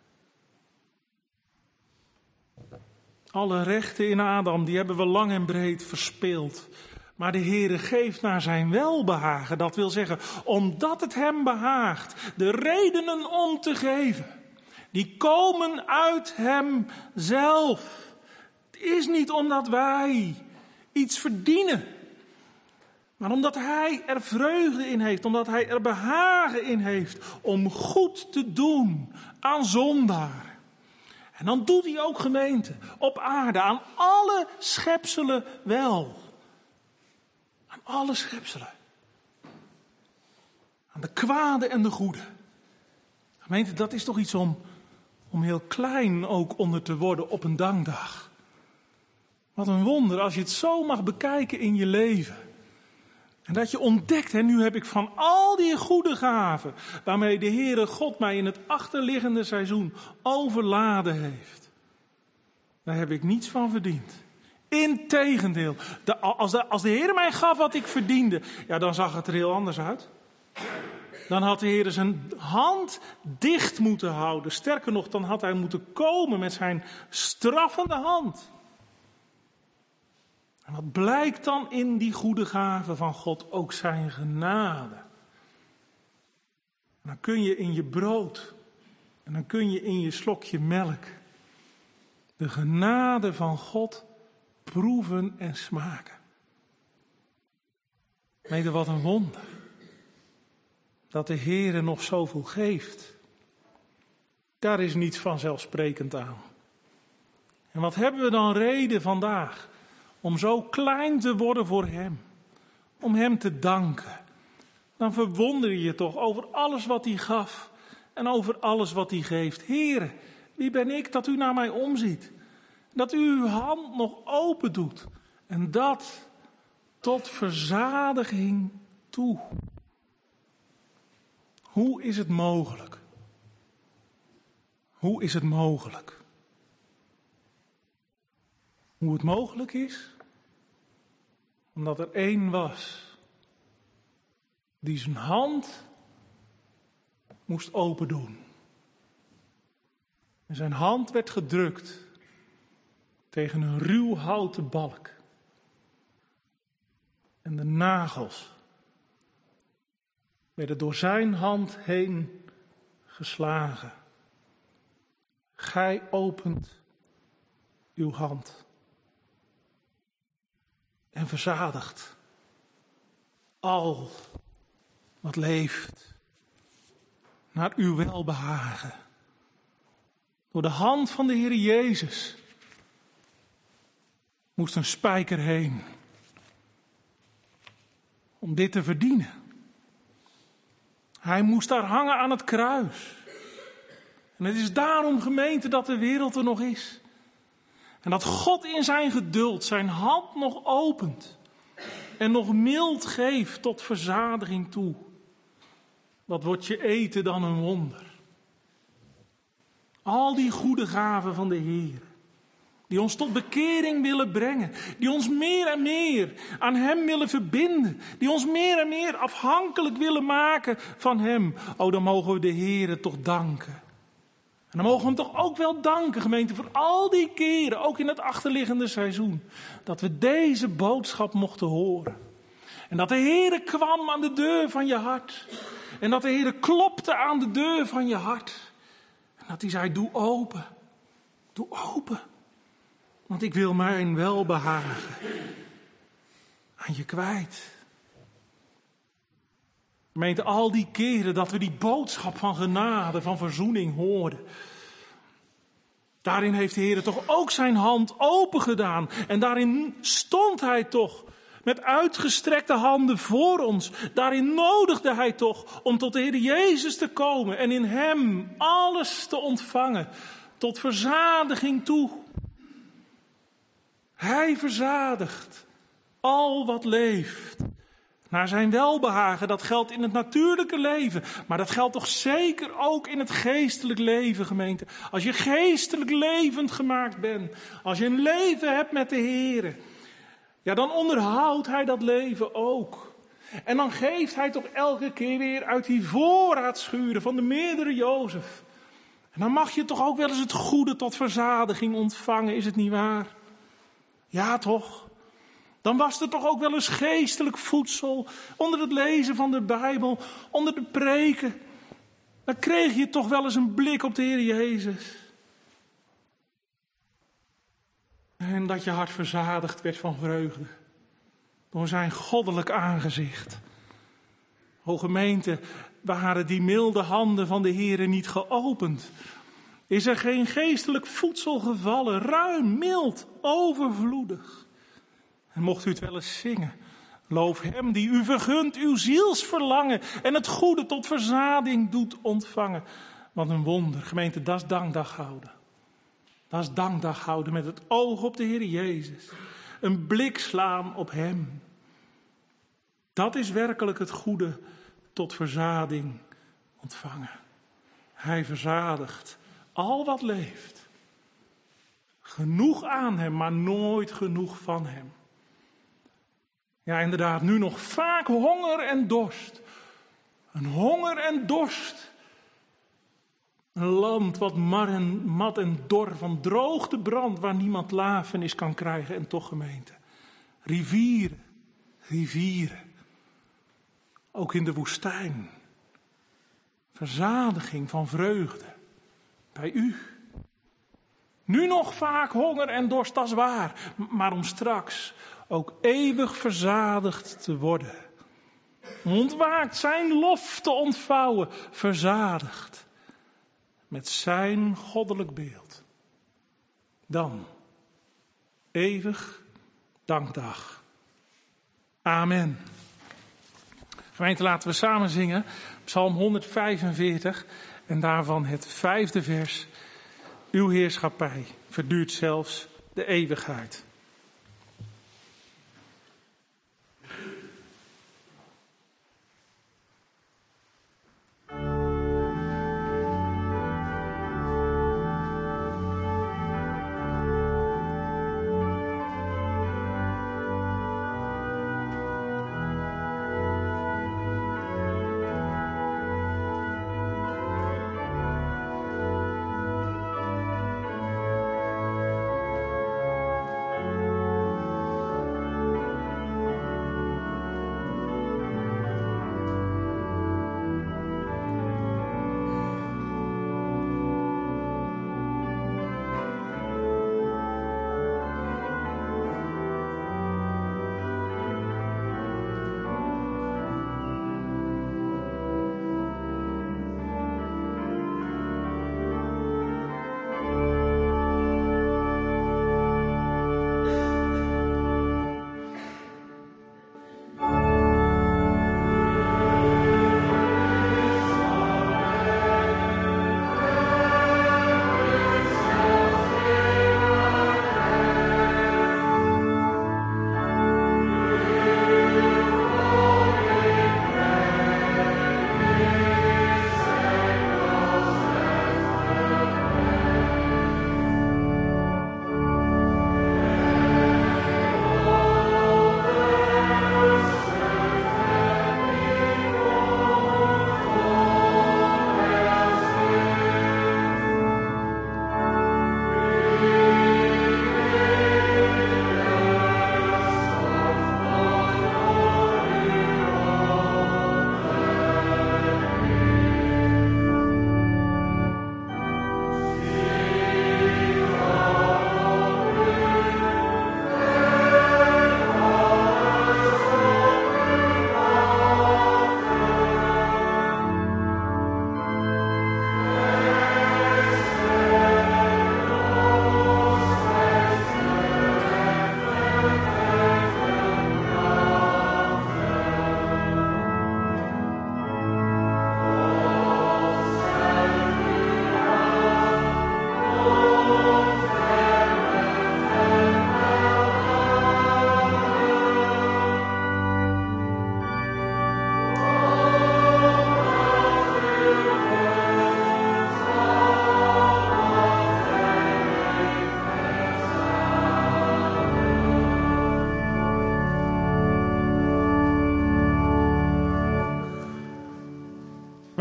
Alle rechten in Adam, die hebben we lang en breed verspeeld. Maar de Heere geeft naar zijn welbehagen. Dat wil zeggen, omdat het hem behaagt, de redenen om te geven. Die komen uit hem zelf. Het is niet omdat wij iets verdienen. Maar omdat hij er vreugde in heeft. Omdat hij er behagen in heeft. Om goed te doen aan zondaar. En dan doet hij ook, gemeente, op aarde. Aan alle schepselen wel. Aan alle schepselen. Aan de kwade en de goede. Gemeente, dat is toch iets om heel klein ook onder te worden op een dankdag. Wat een wonder als je het zo mag bekijken in je leven. En dat je ontdekt, nu heb ik van al die goede gaven, waarmee de Heere God mij in het achterliggende seizoen overladen heeft. Daar heb ik niets van verdiend. Integendeel, als de Heere mij gaf wat ik verdiende, ja, dan zag het er heel anders uit. Dan had de Heer zijn hand dicht moeten houden. Sterker nog, dan had hij moeten komen met zijn straffende hand. En wat blijkt dan in die goede gave van God? Ook zijn genade. En dan kun je in je brood en dan kun je in je slokje melk de genade van God proeven en smaken. Weet je wat een wonder? Dat de Heere nog zoveel geeft. Daar is niets vanzelfsprekend aan. En wat hebben we dan reden vandaag om zo klein te worden voor Hem? Om Hem te danken. Dan verwonder je je toch over alles wat Hij gaf en over alles wat Hij geeft. Heere, wie ben ik dat U naar mij omziet? Dat U uw hand nog open doet. En dat tot verzadiging toe. Hoe is het mogelijk? Hoe is het mogelijk? Hoe het mogelijk is? Omdat er één was die zijn hand moest open doen. En zijn hand werd gedrukt tegen een ruw houten balk. En de nagels werden door zijn hand heen geslagen. Gij opent uw hand en verzadigt al wat leeft naar uw welbehagen. Door de hand van de Heer Jezus moest een spijker heen om dit te verdienen. Hij moest daar hangen aan het kruis. En het is daarom, gemeente, dat de wereld er nog is. En dat God in zijn geduld zijn hand nog opent. En nog mild geeft tot verzadiging toe. Wat wordt je eten dan een wonder. Al die goede gaven van de Heer. Die ons tot bekering willen brengen. Die ons meer en meer aan Hem willen verbinden. Die ons meer en meer afhankelijk willen maken van Hem. Oh, dan mogen we de Heer toch danken. En dan mogen we Hem toch ook wel danken, gemeente, voor al die keren, ook in het achterliggende seizoen, dat we deze boodschap mochten horen. En dat de Heer kwam aan de deur van je hart. En dat de Heer klopte aan de deur van je hart. En dat Hij zei, doe open. Doe open. Want ik wil mijn welbehagen aan je kwijt. Gemeente, al die keren dat we die boodschap van genade, van verzoening hoorden. Daarin heeft de Heer toch ook zijn hand open gedaan. En daarin stond Hij toch met uitgestrekte handen voor ons. Daarin nodigde Hij toch om tot de Heer Jezus te komen. En in Hem alles te ontvangen. Tot verzadiging toe. Hij verzadigt al wat leeft. Naar zijn welbehagen, dat geldt in het natuurlijke leven. Maar dat geldt toch zeker ook in het geestelijk leven, gemeente. Als je geestelijk levend gemaakt bent. Als je een leven hebt met de Heer. Ja, dan onderhoudt Hij dat leven ook. En dan geeft Hij toch elke keer weer uit die voorraadschuren van de meerdere Jozef. En dan mag je toch ook wel eens het goede tot verzadiging ontvangen, is het niet waar? Ja, toch? Dan was er toch ook wel eens geestelijk voedsel onder het lezen van de Bijbel, onder de preken. Dan kreeg je toch wel eens een blik op de Heer Jezus. En dat je hart verzadigd werd van vreugde door zijn goddelijk aangezicht. O gemeente, waren die milde handen van de Heer niet geopend? Is er geen geestelijk voedsel gevallen, ruim, mild, overvloedig? En mocht u het wel eens zingen. Loof Hem die u vergunt uw zielsverlangen en het goede tot verzading doet ontvangen. Wat een wonder, gemeente, dat is dankdag houden. Dat is dankdag houden met het oog op de Heer Jezus. Een blik slaan op Hem. Dat is werkelijk het goede tot verzading ontvangen. Hij verzadigt al wat leeft. Genoeg aan Hem, maar nooit genoeg van Hem. Ja, inderdaad, nu nog vaak honger en dorst. Een honger en dorst. Een land wat mat en dor van droogte brandt, waar niemand lafenis kan krijgen en toch gemeente. Rivieren, rivieren. Ook in de woestijn. Verzadiging van vreugde. Bij u. Nu nog vaak honger en dorst, dat is waar. Maar om straks ook eeuwig verzadigd te worden. Ontwaakt zijn lof te ontvouwen, verzadigd. Met zijn goddelijk beeld. Dan eeuwig dankdag. Amen. Gemeente, laten we samen zingen. Psalm 145 en daarvan het 5e vers. Uw heerschappij verduurt zelfs de eeuwigheid.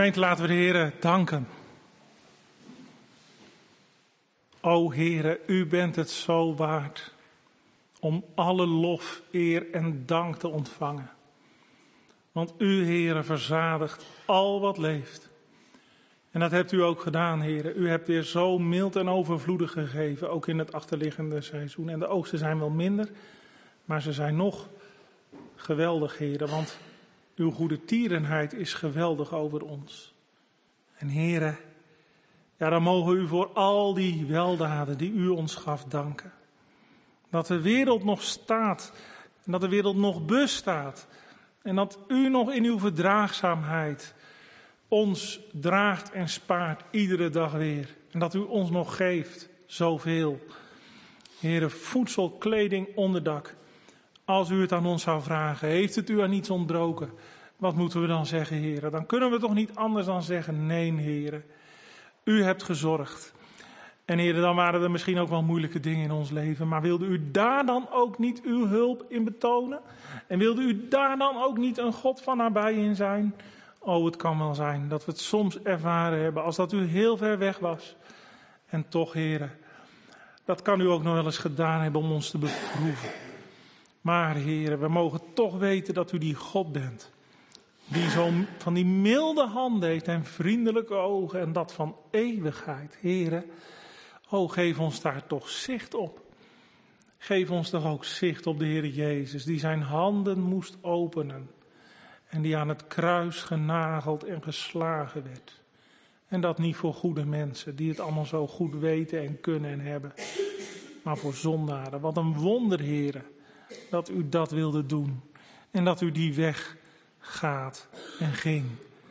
Gemeente, laten we de Heer danken. O Heere, u bent het zo waard om alle lof, eer en dank te ontvangen. Want u, Heere, verzadigt al wat leeft. En dat hebt u ook gedaan, Heere. U hebt weer zo mild en overvloedig gegeven, ook in het achterliggende seizoen. En de oogsten zijn wel minder, maar ze zijn nog geweldig, Heere. Want uw goede tierenheid is geweldig over ons. En Heere, ja, dan mogen we u voor al die weldaden die u ons gaf danken. Dat de wereld nog staat en dat de wereld nog bestaat. En dat u nog in uw verdraagzaamheid ons draagt en spaart iedere dag weer. En dat u ons nog geeft zoveel. Heere, voedsel, kleding, onderdak. Als u het aan ons zou vragen, heeft het u aan niets ontbroken? Wat moeten we dan zeggen, Heere? Dan kunnen we toch niet anders dan zeggen, nee, Heere. U hebt gezorgd. En Heere, dan waren er misschien ook wel moeilijke dingen in ons leven. Maar wilde u daar dan ook niet uw hulp in betonen? En wilde u daar dan ook niet een God van nabij in zijn? Oh, het kan wel zijn dat we het soms ervaren hebben als dat u heel ver weg was. En toch, Heere, dat kan u ook nog wel eens gedaan hebben om ons te beproeven. Maar Heere, we mogen toch weten dat u die God bent. Die zo van die milde handen heeft en vriendelijke ogen en dat van eeuwigheid. Heere, oh, geef ons daar toch zicht op. Geef ons toch ook zicht op de Heer Jezus, die zijn handen moest openen. En die aan het kruis genageld en geslagen werd. En dat niet voor goede mensen, die het allemaal zo goed weten en kunnen en hebben. Maar voor zondaren. Wat een wonder, Heere, dat u dat wilde doen. En dat u die weg gaat en ging.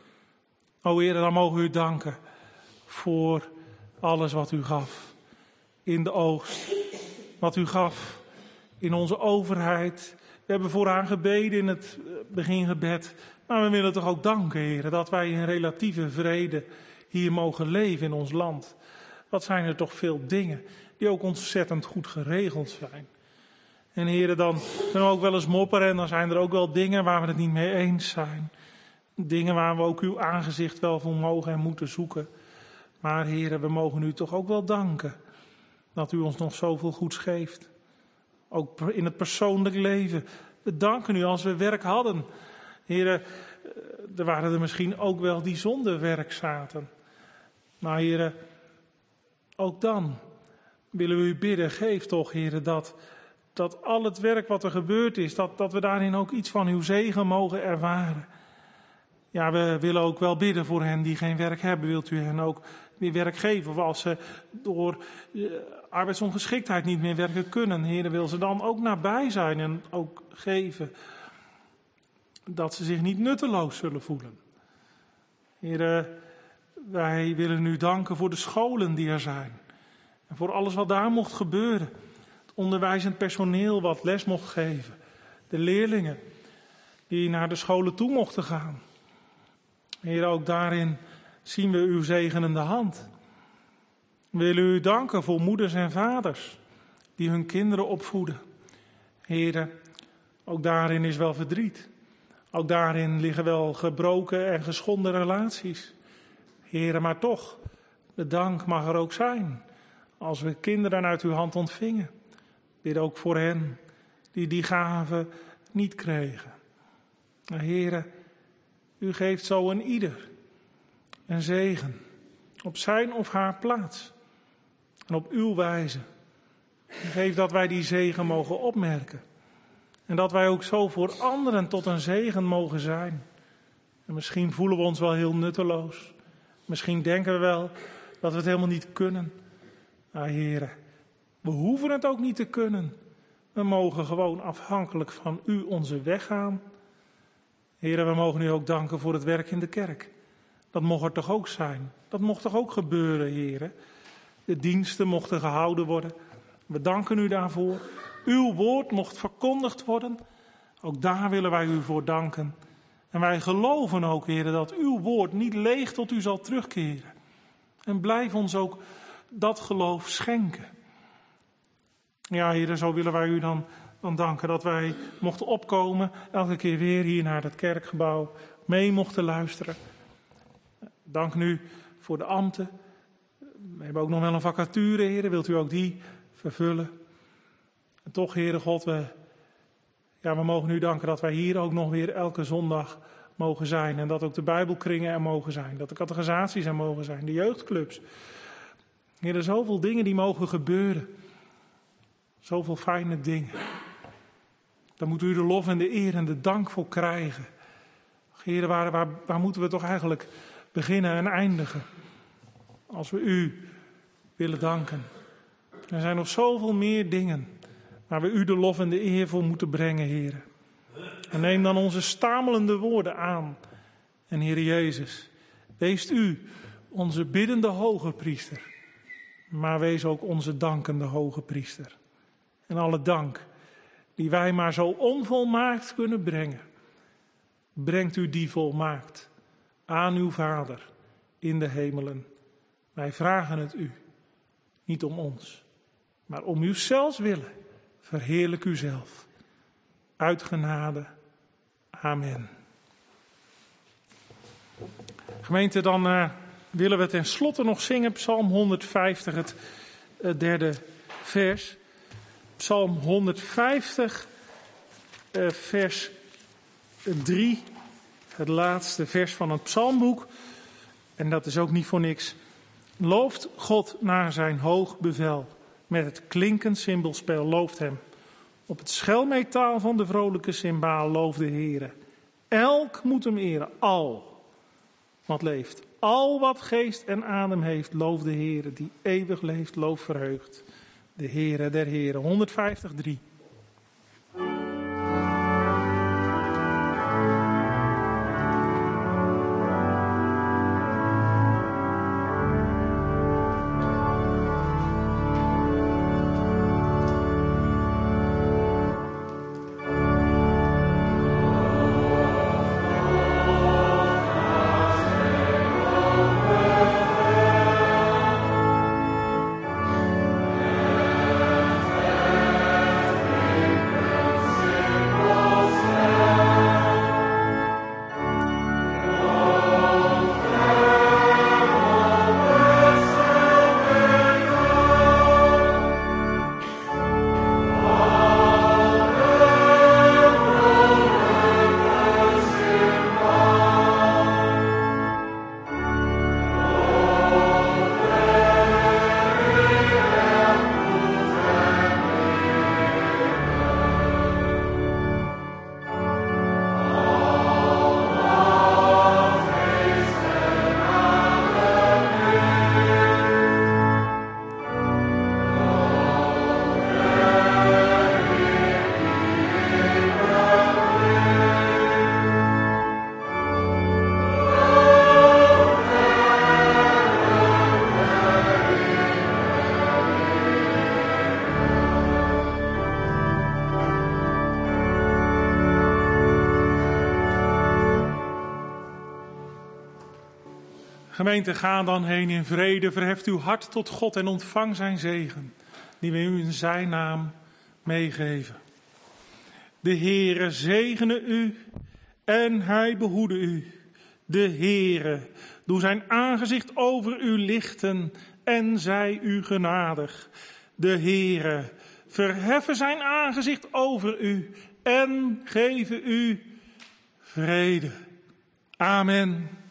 O Heere, dan mogen we u danken voor alles wat u gaf. In de oogst, wat u gaf in onze overheid. We hebben vooraan gebeden in het begingebed. Maar we willen toch ook danken, Heere, dat wij in relatieve vrede hier mogen leven in ons land. Wat zijn er toch veel dingen die ook ontzettend goed geregeld zijn. En Heere, dan kunnen we ook wel eens mopperen en dan zijn er ook wel dingen waar we het niet mee eens zijn. Dingen waar we ook uw aangezicht wel voor mogen en moeten zoeken. Maar Heere, we mogen u toch ook wel danken dat u ons nog zoveel goeds geeft. Ook in het persoonlijk leven. We danken u als we werk hadden. Heere, er waren er misschien ook wel die zonder werk zaten. Maar Heere, ook dan willen we u bidden, geef toch, Heere, dat al het werk wat er gebeurd is, dat we daarin ook iets van uw zegen mogen ervaren. Ja, we willen ook wel bidden voor hen die geen werk hebben. Wilt u hen ook weer werk geven? Of als ze door arbeidsongeschiktheid niet meer werken kunnen, Heer, wil ze dan ook nabij zijn en ook geven dat ze zich niet nutteloos zullen voelen. Heer, wij willen u danken voor de scholen die er zijn. En voor alles wat daar mocht gebeuren. Het onderwijzend personeel wat les mocht geven. De leerlingen die naar de scholen toe mochten gaan. Heer, ook daarin zien we uw zegenende hand. We willen u danken voor moeders en vaders die hun kinderen opvoeden. Heer, ook daarin is wel verdriet. Ook daarin liggen wel gebroken en geschonden relaties. Heer, maar toch, de dank mag er ook zijn als we kinderen uit uw hand ontvingen. Bid ook voor hen die die gave niet kregen. Heer, u geeft zo een ieder een zegen op zijn of haar plaats en op uw wijze. Geef dat wij die zegen mogen opmerken en dat wij ook zo voor anderen tot een zegen mogen zijn. En misschien voelen we ons wel heel nutteloos. Misschien denken we wel dat we het helemaal niet kunnen. Maar Heere, we hoeven het ook niet te kunnen. We mogen gewoon afhankelijk van u onze weg gaan. Heere, we mogen u ook danken voor het werk in de kerk. Dat mocht er toch ook zijn. Dat mocht toch ook gebeuren, Heere. De diensten mochten gehouden worden. We danken u daarvoor. Uw woord mocht verkondigd worden. Ook daar willen wij u voor danken. En wij geloven ook, Heere, dat uw woord niet leeg tot u zal terugkeren. En blijf ons ook dat geloof schenken. Ja, Heere, zo willen wij u dan danken dat wij mochten opkomen, elke keer weer hier naar het kerkgebouw, mee mochten luisteren. Dank nu voor de ambten. We hebben ook nog wel een vacature, Heer. Wilt u ook die vervullen? En toch, Heere God, we mogen u danken dat wij hier ook nog weer elke zondag mogen zijn. En dat ook de Bijbelkringen er mogen zijn. Dat de catechisaties er mogen zijn. De jeugdclubs. Heer, er zoveel dingen die mogen gebeuren. Zoveel fijne dingen. Daar moet u de lof en de eer en de dank voor krijgen. Heer, waar moeten we toch eigenlijk beginnen en eindigen? Als we u willen danken. Er zijn nog zoveel meer dingen waar we u de lof en de eer voor moeten brengen, Heer. En neem dan onze stamelende woorden aan. En Heer Jezus, wees u onze biddende hoge priester. Maar wees ook onze dankende hoge priester. En alle dank die wij maar zo onvolmaakt kunnen brengen, brengt u die volmaakt aan uw Vader in de hemelen. Wij vragen het u, niet om ons, maar om uw zelfs willen. Verheerlijk u zelf. Uit genade. Amen. Gemeente, dan willen we tenslotte nog zingen Psalm 150, het derde vers. Psalm 150, vers 3, het laatste vers van het psalmboek. En dat is ook niet voor niks. Looft God naar zijn hoog bevel. Met het klinkend cymbelspel looft hem. Op het schelmetaal van de vrolijke cymbaal looft de Heere. Elk moet hem eren, al wat leeft. Al wat geest en adem heeft, looft de Heere. Die eeuwig leeft, loof verheugd. De Heere der Heeren. 153. Gemeente, ga dan heen in vrede, verheft uw hart tot God en ontvang zijn zegen, die we u in zijn naam meegeven. De Heere zegene u en hij behoede u. De Heere doe zijn aangezicht over u lichten en zij u genadig. De Heere verheffen zijn aangezicht over u en geven u vrede. Amen.